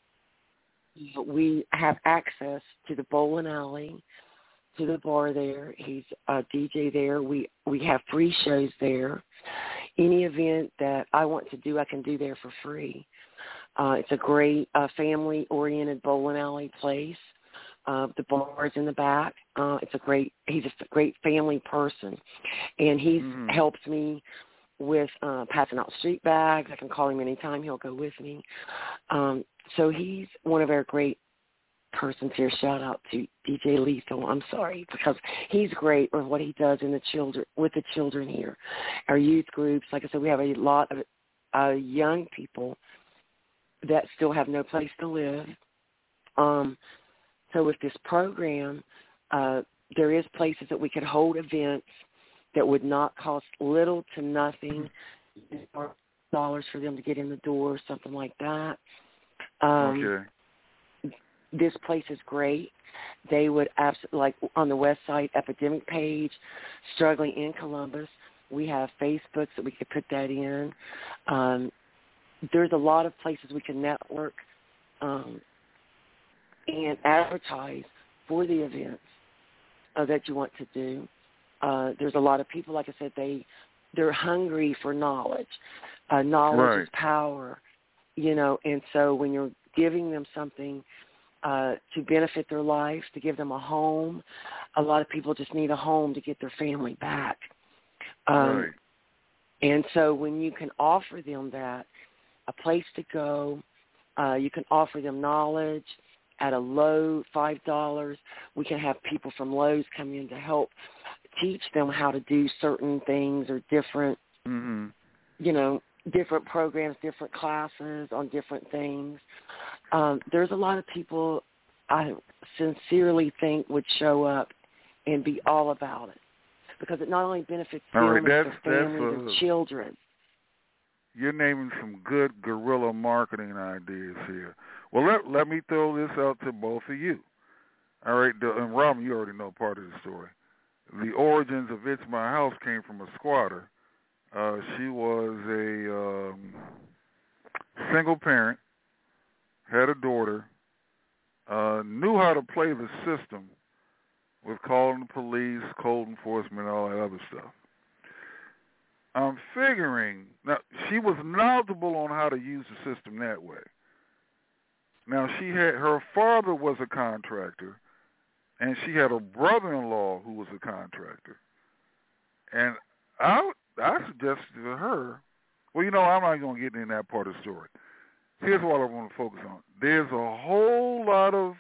We have access to the bowling alley, to the bar there. He's a DJ there. We have free shows there. Any event that I want to do, I can do there for free. It's a great family-oriented bowling alley place. The bar's in the back. He's a great family person, and he helps me with passing out street bags. I can call him anytime. He'll go with me. So he's one of our great persons here. Shout out to DJ Lethal. I'm sorry, because he's great with what he does with the children here. Our youth groups, like I said, we have a lot of young people that still have no place to live. So with this program, there is places that we could hold events that would not cost little to nothing, dollars for them to get in the door, something like that. Okay. This place is great. They would absolutely, like on the West Side Epidemic page, Struggling in Columbus, we have Facebooks that we could put that in. There's a lot of places we can network and advertise for the events that you want to do. There's a lot of people, like I said, they're hungry for knowledge. Knowledge is power, and so when you're giving them something to benefit their life, to give them a home, a lot of people just need a home to get their family back. And so when you can offer them that, a place to go, you can offer them knowledge at a low $5. We can have people from Lowe's come in to help teach them how to do certain things or different, different programs, different classes on different things. There's a lot of people I sincerely think would show up and be all about it because it not only benefits them and their families and children. You're naming some good guerrilla marketing ideas here. Well, let me throw this out to both of you. All right, and Robin, you already know part of the story. The origins of It's My House came from a squatter. She was a single parent, had a daughter, knew how to play the system with calling the police, code enforcement, all that other stuff. I'm figuring, now, she was knowledgeable on how to use the system that way. Now, her father was a contractor, and she had a brother-in-law who was a contractor. And I suggested to her, well, I'm not going to get into that part of the story. Here's what I want to focus on. There's a whole lot of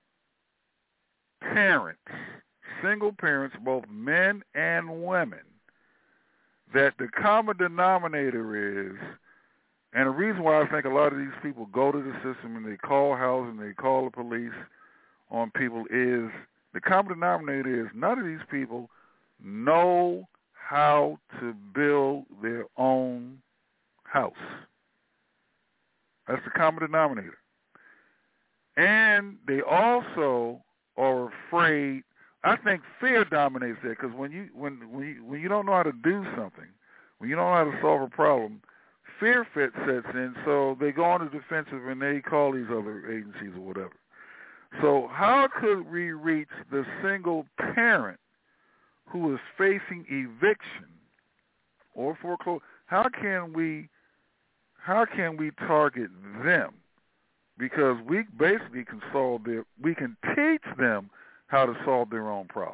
parents, single parents, both men and women, that the common denominator is, and the reason why I think a lot of these people go to the system and they call housing, they call the police on people, is the common denominator is none of these people know how to build their own house. That's the common denominator. And they also are afraid. I think fear dominates that because when you don't know how to do something, when you don't know how to solve a problem, fear sets in. So they go on the defensive and they call these other agencies or whatever. So how could we reach the single parent who is facing eviction or foreclosure? How can we target them? Because we basically we can teach them how to solve their own problem.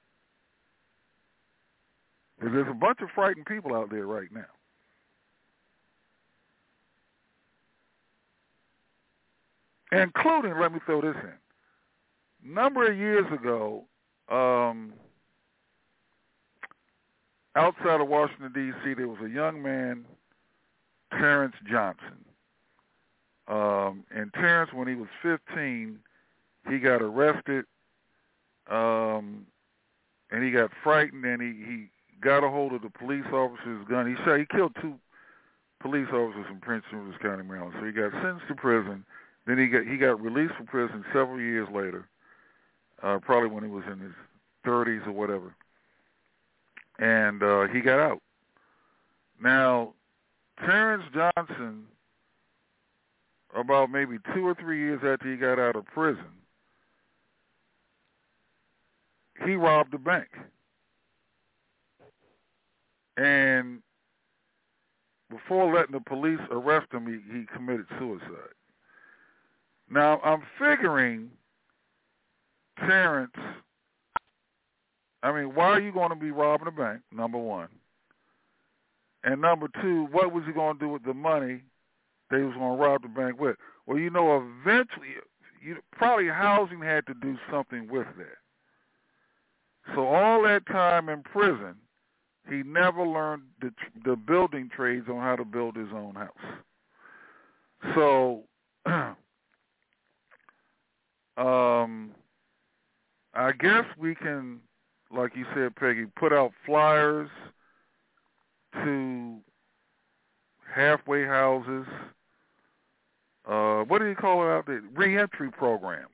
Because there's a bunch of frightened people out there right now. Including, let me throw this in. A number of years ago, outside of Washington, D.C., there was a young man, Terrence Johnson. And Terrence, when he was 15, he got arrested, and he got frightened, and he got a hold of the police officer's gun. He killed 2 police officers in Prince George's County, Maryland. So he got sentenced to prison. Then he got released from prison several years later, probably when he was in his 30s or whatever. And he got out. Now, Terrence Johnson, about maybe 2 or 3 years after he got out of prison, he robbed a bank. And before letting the police arrest him, he committed suicide. Now, I'm figuring Terrence, why are you going to be robbing a bank, number one? And number two, what was he going to do with the money they was going to rob the bank with? Well, eventually, probably housing had to do something with that. So all that time in prison, he never learned the building trades on how to build his own house. So, I guess we can, like you said, Peggy, put out flyers to halfway houses. What do you call it out there? Reentry programs.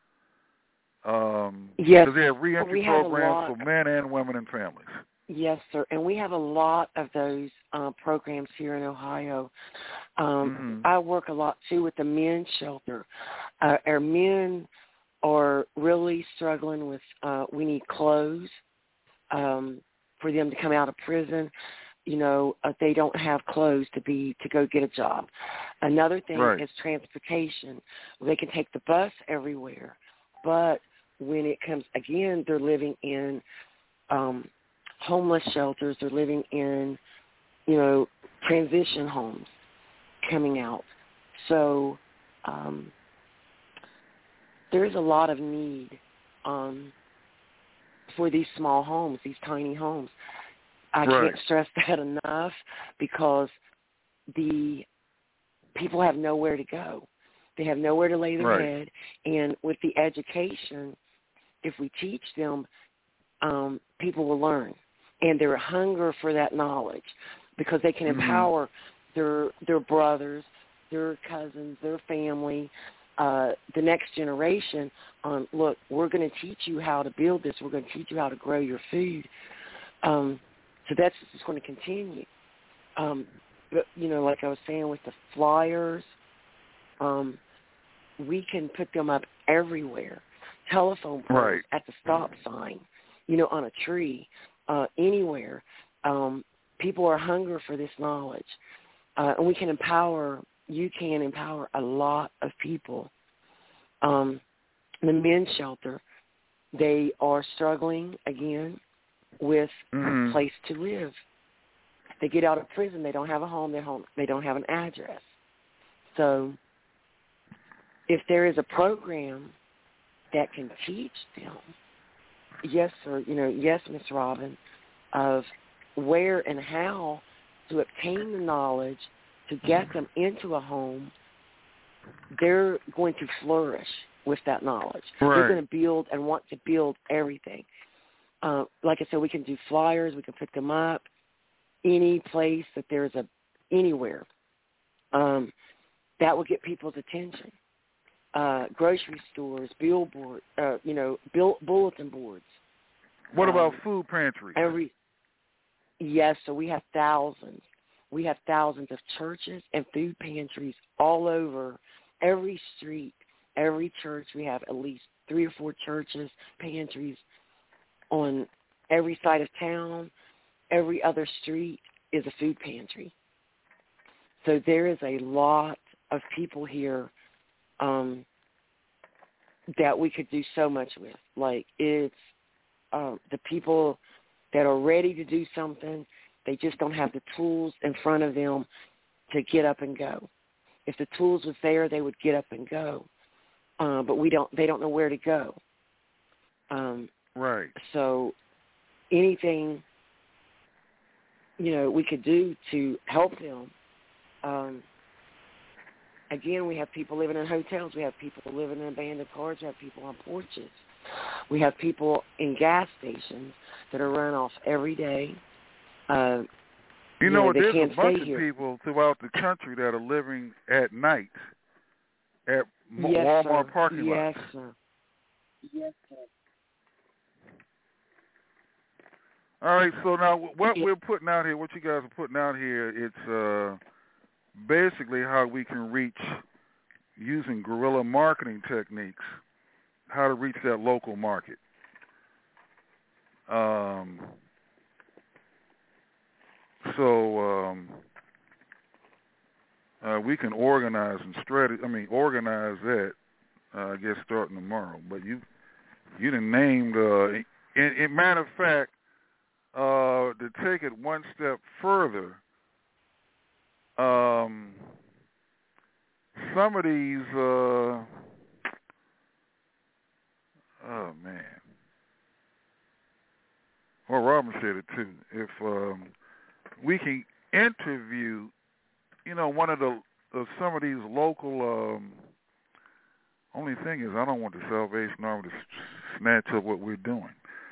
Yes. Because they have reentry programs for men and women and families. Yes, sir. And we have a lot of those programs here in Ohio. I work a lot, too, with the men's shelter. Our men are really struggling with, we need clothes for them to come out of prison. They don't have clothes to go get a job. Another thing is transportation. They can take the bus everywhere, but when it comes, again, they're living in homeless shelters. They're living in, transition homes coming out. So there's a lot of need for these small homes, these tiny homes. I can't stress that enough because the people have nowhere to go. They have nowhere to lay their head. And with the education, if we teach them, people will learn. And their hunger for that knowledge because they can empower their brothers, their cousins, their family, the next generation on, look, we're going to teach you how to build this. We're going to teach you how to grow your food. So that's just going to continue. But, like I was saying with the flyers, we can put them up everywhere. Telephone poles at the stop sign, on a tree, anywhere. People are hungry for this knowledge. And we can empower, you can empower a lot of people. The men's shelter, they are struggling, again, with a place to live. They get out of prison, they don't have a home, they don't have an address. So if there is a program that can teach them, yes, sir, yes, Miss Robin, of where and how to obtain the knowledge to get them into a home, they're going to flourish with that knowledge. They're going to build and want to build everything. Like I said, we can do flyers. We can put them up any place that there's anywhere. That will get people's attention. Grocery stores, billboard, bulletin boards. What about food pantries? Yes, so we have thousands. We have thousands of churches and food pantries all over every street, every church. We have at least 3 or 4 churches, pantries on every side of town. Every other street is a food pantry. So there is a lot of people here that we could do so much with. Like, it's the people that are ready to do something, they just don't have the tools in front of them to get up and go. If the tools was there, they would get up and go. But they don't know where to go. So anything we could do to help them. Again, we have people living in hotels. We have people living in abandoned cars. We have people on porches. We have people in gas stations that are run off every day. There's a bunch of people throughout the country that are living at night at Walmart parking lots. Yes, sir. Yes, sir. All right, so now what we're putting out here, what you guys are putting out here, it's basically how we can reach, using guerrilla marketing techniques, how to reach that local market. We can organize and organize that, I guess, starting tomorrow. But you done named, in matter of fact, to take it one step further, some of these, oh man, well, Robin said it too. If we can interview, one of some of these local. Only thing is, I don't want the Salvation Army to snatch up what we're doing.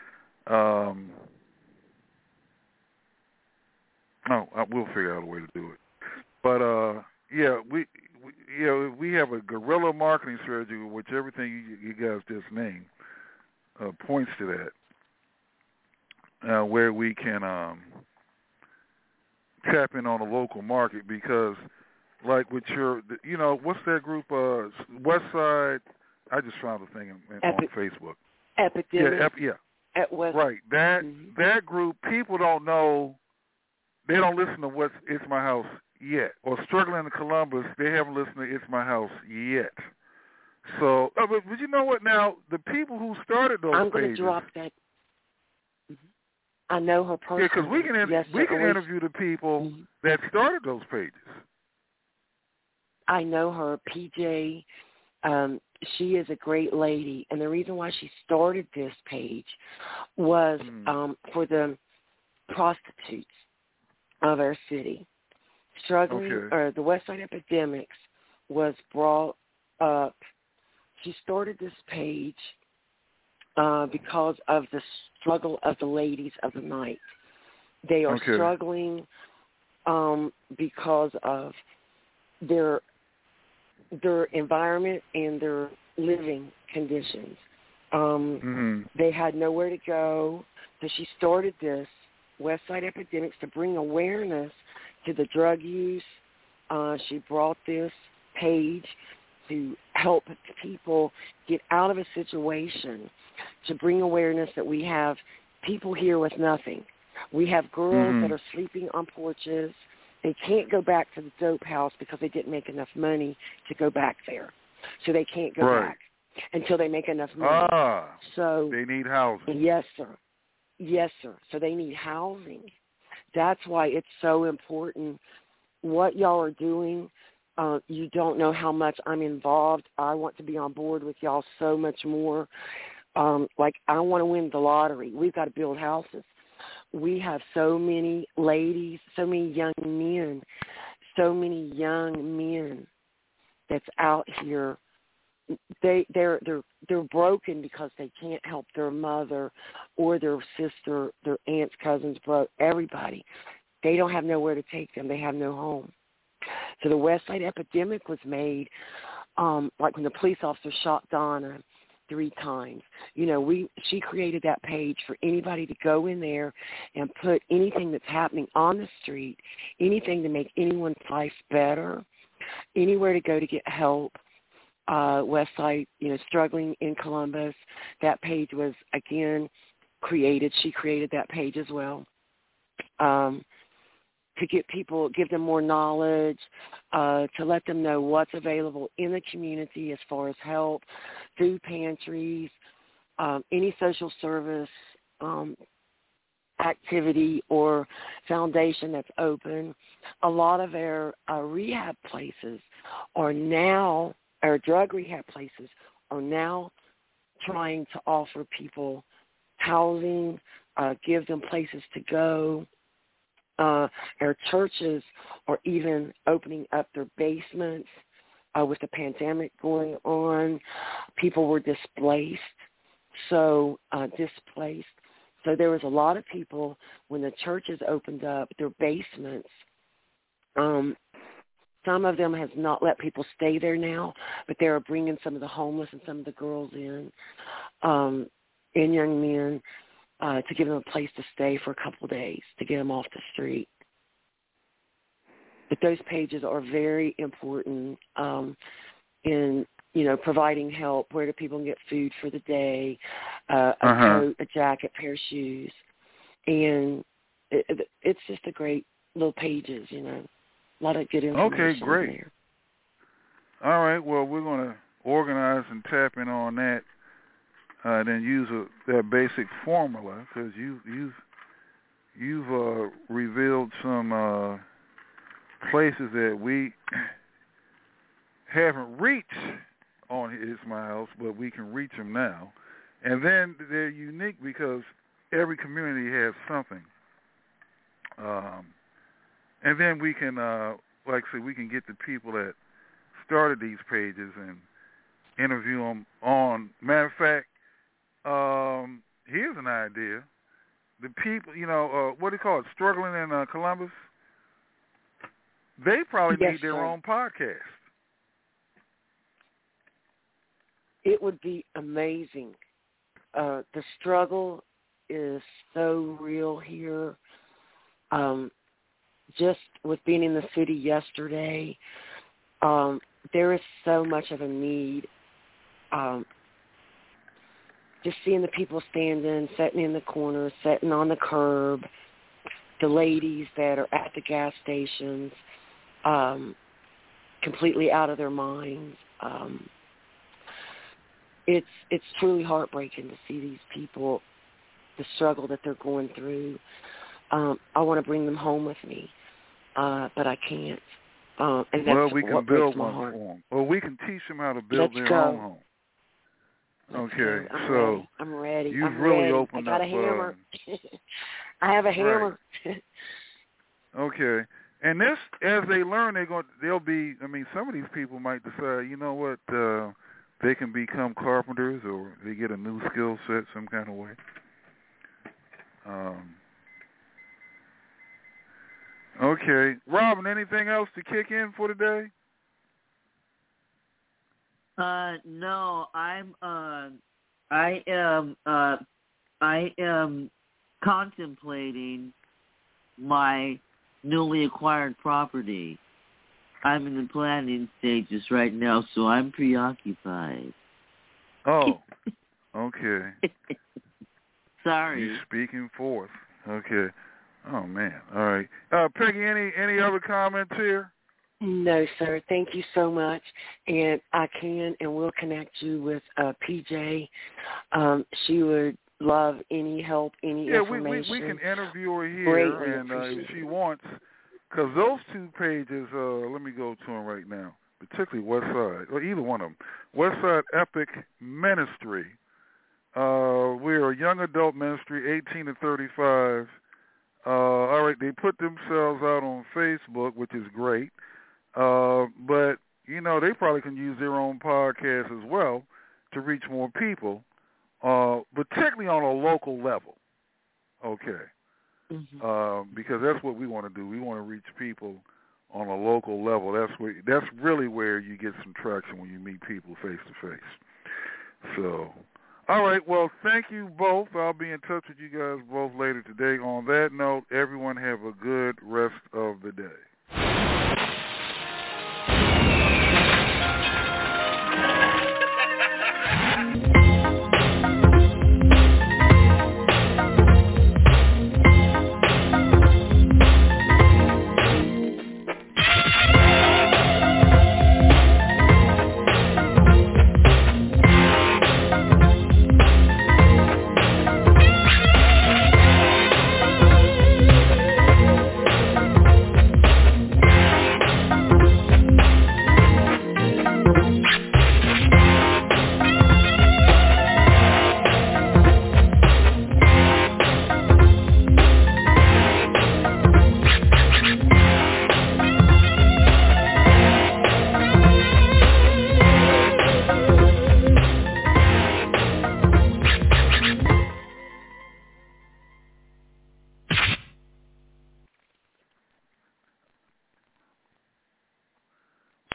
No, we'll figure out a way to do it. But we have a guerrilla marketing strategy, which everything you guys just named points to that, where we can tap in on the local market, because, like with your, what's that group? West Side. I just found the thing on Facebook. Epidemic. Yeah. At West. Right. That group, people don't know. They don't listen to what's It's My House yet. Or Struggling in Columbus, they haven't listened to It's My House yet. So, but you know what? Now, the people who started those pages. I'm going to drop that. I know her personally. Yeah, because we can interview the people that started those pages. I know her, PJ. She is a great lady, and the reason why she started this page was for the prostitutes of our city. The West Side Epidemics was brought up. She started this page because of the struggle of the ladies of the night. They are struggling because of their environment and their living conditions. They had nowhere to go, so she started this West Side Epidemics to bring awareness to the drug use. She brought this page to help people get out of a situation, to bring awareness that we have people here with nothing. We have girls that are sleeping on porches. They can't go back to the dope house because they didn't make enough money to go back there. So they can't go back until they make enough money. So they need housing. Yes, sir. Yes, sir. So they need housing. That's why it's so important what y'all are doing. You don't know how much I'm involved. I want to be on board with y'all so much more. Like, I want to win the lottery. We've got to build houses. We have so many ladies, so many young men that's out here. They're broken because they can't help their mother or their sister, their aunts, cousins, everybody. They don't have nowhere to take them. They have no home. So the West Side Epidemic was made, like when the police officer shot Donna 3 times. She created that page for anybody to go in there and put anything that's happening on the street, anything to make anyone's life better, anywhere to go to get help. West Side, struggling in Columbus. That page was, again, created. She created that page as well. To give them more knowledge, to let them know what's available in the community as far as help, food pantries, any social service activity or foundation that's open. A lot of our rehab places are now, our drug rehab places are now trying to offer people housing, give them places to go. Our churches are even opening up their basements with the pandemic going on. People were displaced. So there was a lot of people when the churches opened up their basements. Some of them has not let people stay there now, but they are bringing some of the homeless and some of the girls in, and young men, to give them a place to stay for a couple of days, to get them off the street. But those pages are very important in, providing help. Where do people get food for the day, a coat, a jacket, pair of shoes. And it's just a great little pages, A lot of good information. Okay, great. There. All right, well, we're going to organize and tap in on that, then use that basic formula, because you've revealed some places that we haven't reached on It's My House, but we can reach them now. And then they're unique because every community has something. And then we can, like I said, we can get the people that started these pages and interview them on. Matter of fact, here's an idea. The people, what do you call it, struggling in Columbus? They probably need their own podcast. It would be amazing. The struggle is so real here. Just with being in the city yesterday, there is so much of a need. Just seeing the people standing, sitting in the corner, sitting on the curb, the ladies that are at the gas stations, completely out of their minds. It's truly heartbreaking to see these people, the struggle that they're going through. I want to bring them home with me, but I can't. And that's we can build one for them. Well, we can teach them how to build their own home. Okay, so I'm ready. You've really opened up. I got a hammer. I have a hammer. Right. Okay, and this, as they learn, they'll be. I mean, some of these people might decide, you know what, they can become carpenters, or they get a new skill set some kind of way. Okay, Robin, anything else to kick in for today? No, I am contemplating my newly acquired property. I'm in the planning stages right now, so I'm preoccupied. Oh, okay. Sorry. You're speaking forth. Okay. Oh, man. All right. Peggy, any other comments here? No, sir. Thank you so much. And I can and will connect you with PJ. She would love any help, any information. We can interview her here, and if she wants, because those two pages, let me go to them right now, particularly Westside, or either one of them. Westside Epic Ministry. We're a young adult ministry, 18 to 35. All right, they put themselves out on Facebook, which is great. But, they probably can use their own podcast as well to reach more people, particularly on a local level. Okay. Mm-hmm. Because that's what we want to do. We want to reach people on a local level. That's really where you get some traction, when you meet people face to face. So, all right. Well, thank you both. I'll be in touch with you guys both later today. On that note, everyone have a good rest of the day.